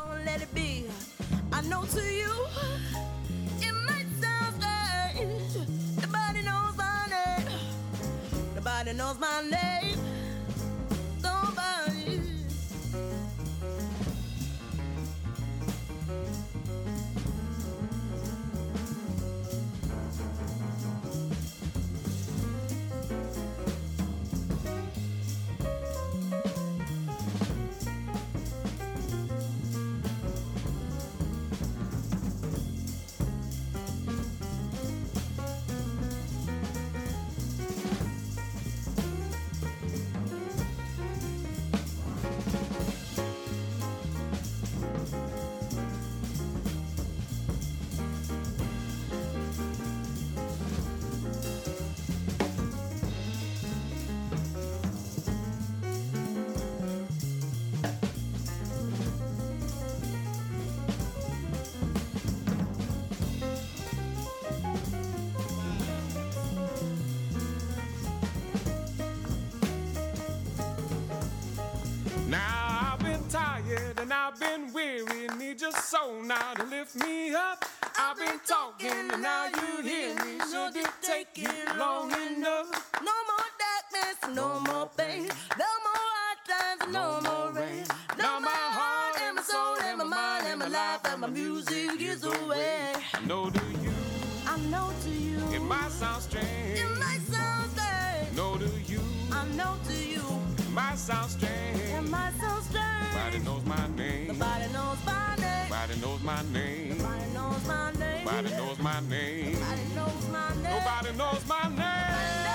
Knows my name. Nobody. And I've been weary, need your soul now to lift me up. I've been talking and now you hear me. Should it take you long enough? No more darkness, no more pain. No more hard times, no more rain. Now my heart and my soul and my mind and my life and my music is away. I know to you, I know to you, it might sound strange. It might sound strange. Know to you, I know to you, it might sound strange. It might sound strange. Nobody knows my name. Nobody knows my name. Nobody knows my name. Nobody knows my name. Nobody knows my name. Nobody knows my name. Nobody knows my name.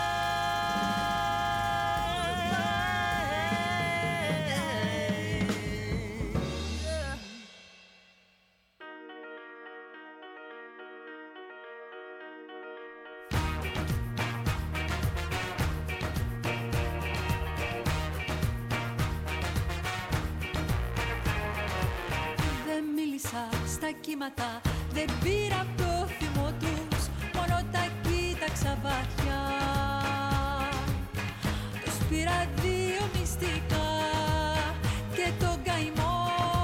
Στα κύματα δεν πήρα απ' το θυμό τους, μόνο τα κοίταξα βαθιά. Τους πήρα δύο μυστικά και τον καημό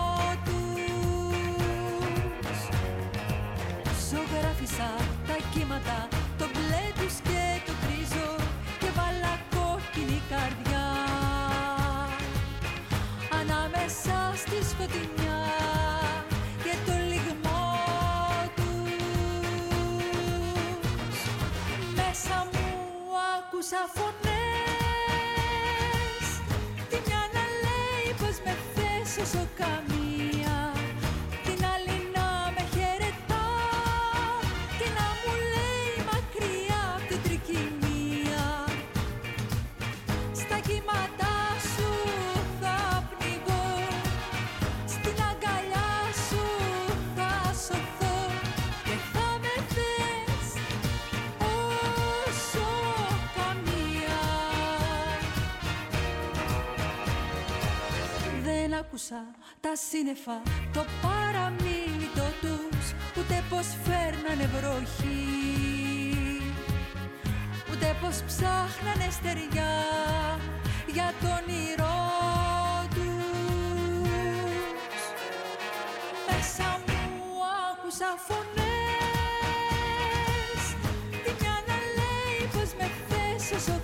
τους. Ζωγράφισα τα κύματα, το μπλε τους και το γκρίζο και βάλα κόκκινη καρδιά ανάμεσα στη σκοτεινιά και το λιγμό τους. Μέσα μου άκουσα φωνές, τη μια να λέει πως με θες όσο καμία, την άλλη να με χαιρετά και να μου λέει μακριά απ' την τρικυμία. Στα κύματα σου θα πνιγώ, στην αγκαλιά σου θα σωθώ και θα με θες όσο καμία. Δεν άκουσα τα σύννεφα, το παραμίλητο τους, ούτε πως φέρνανε βροχή, ούτε πως ψάχνανε στεριά για το όνειρό τους. Μέσα μου άκουσα φωνές, τη μια να λέει πως με θες όσο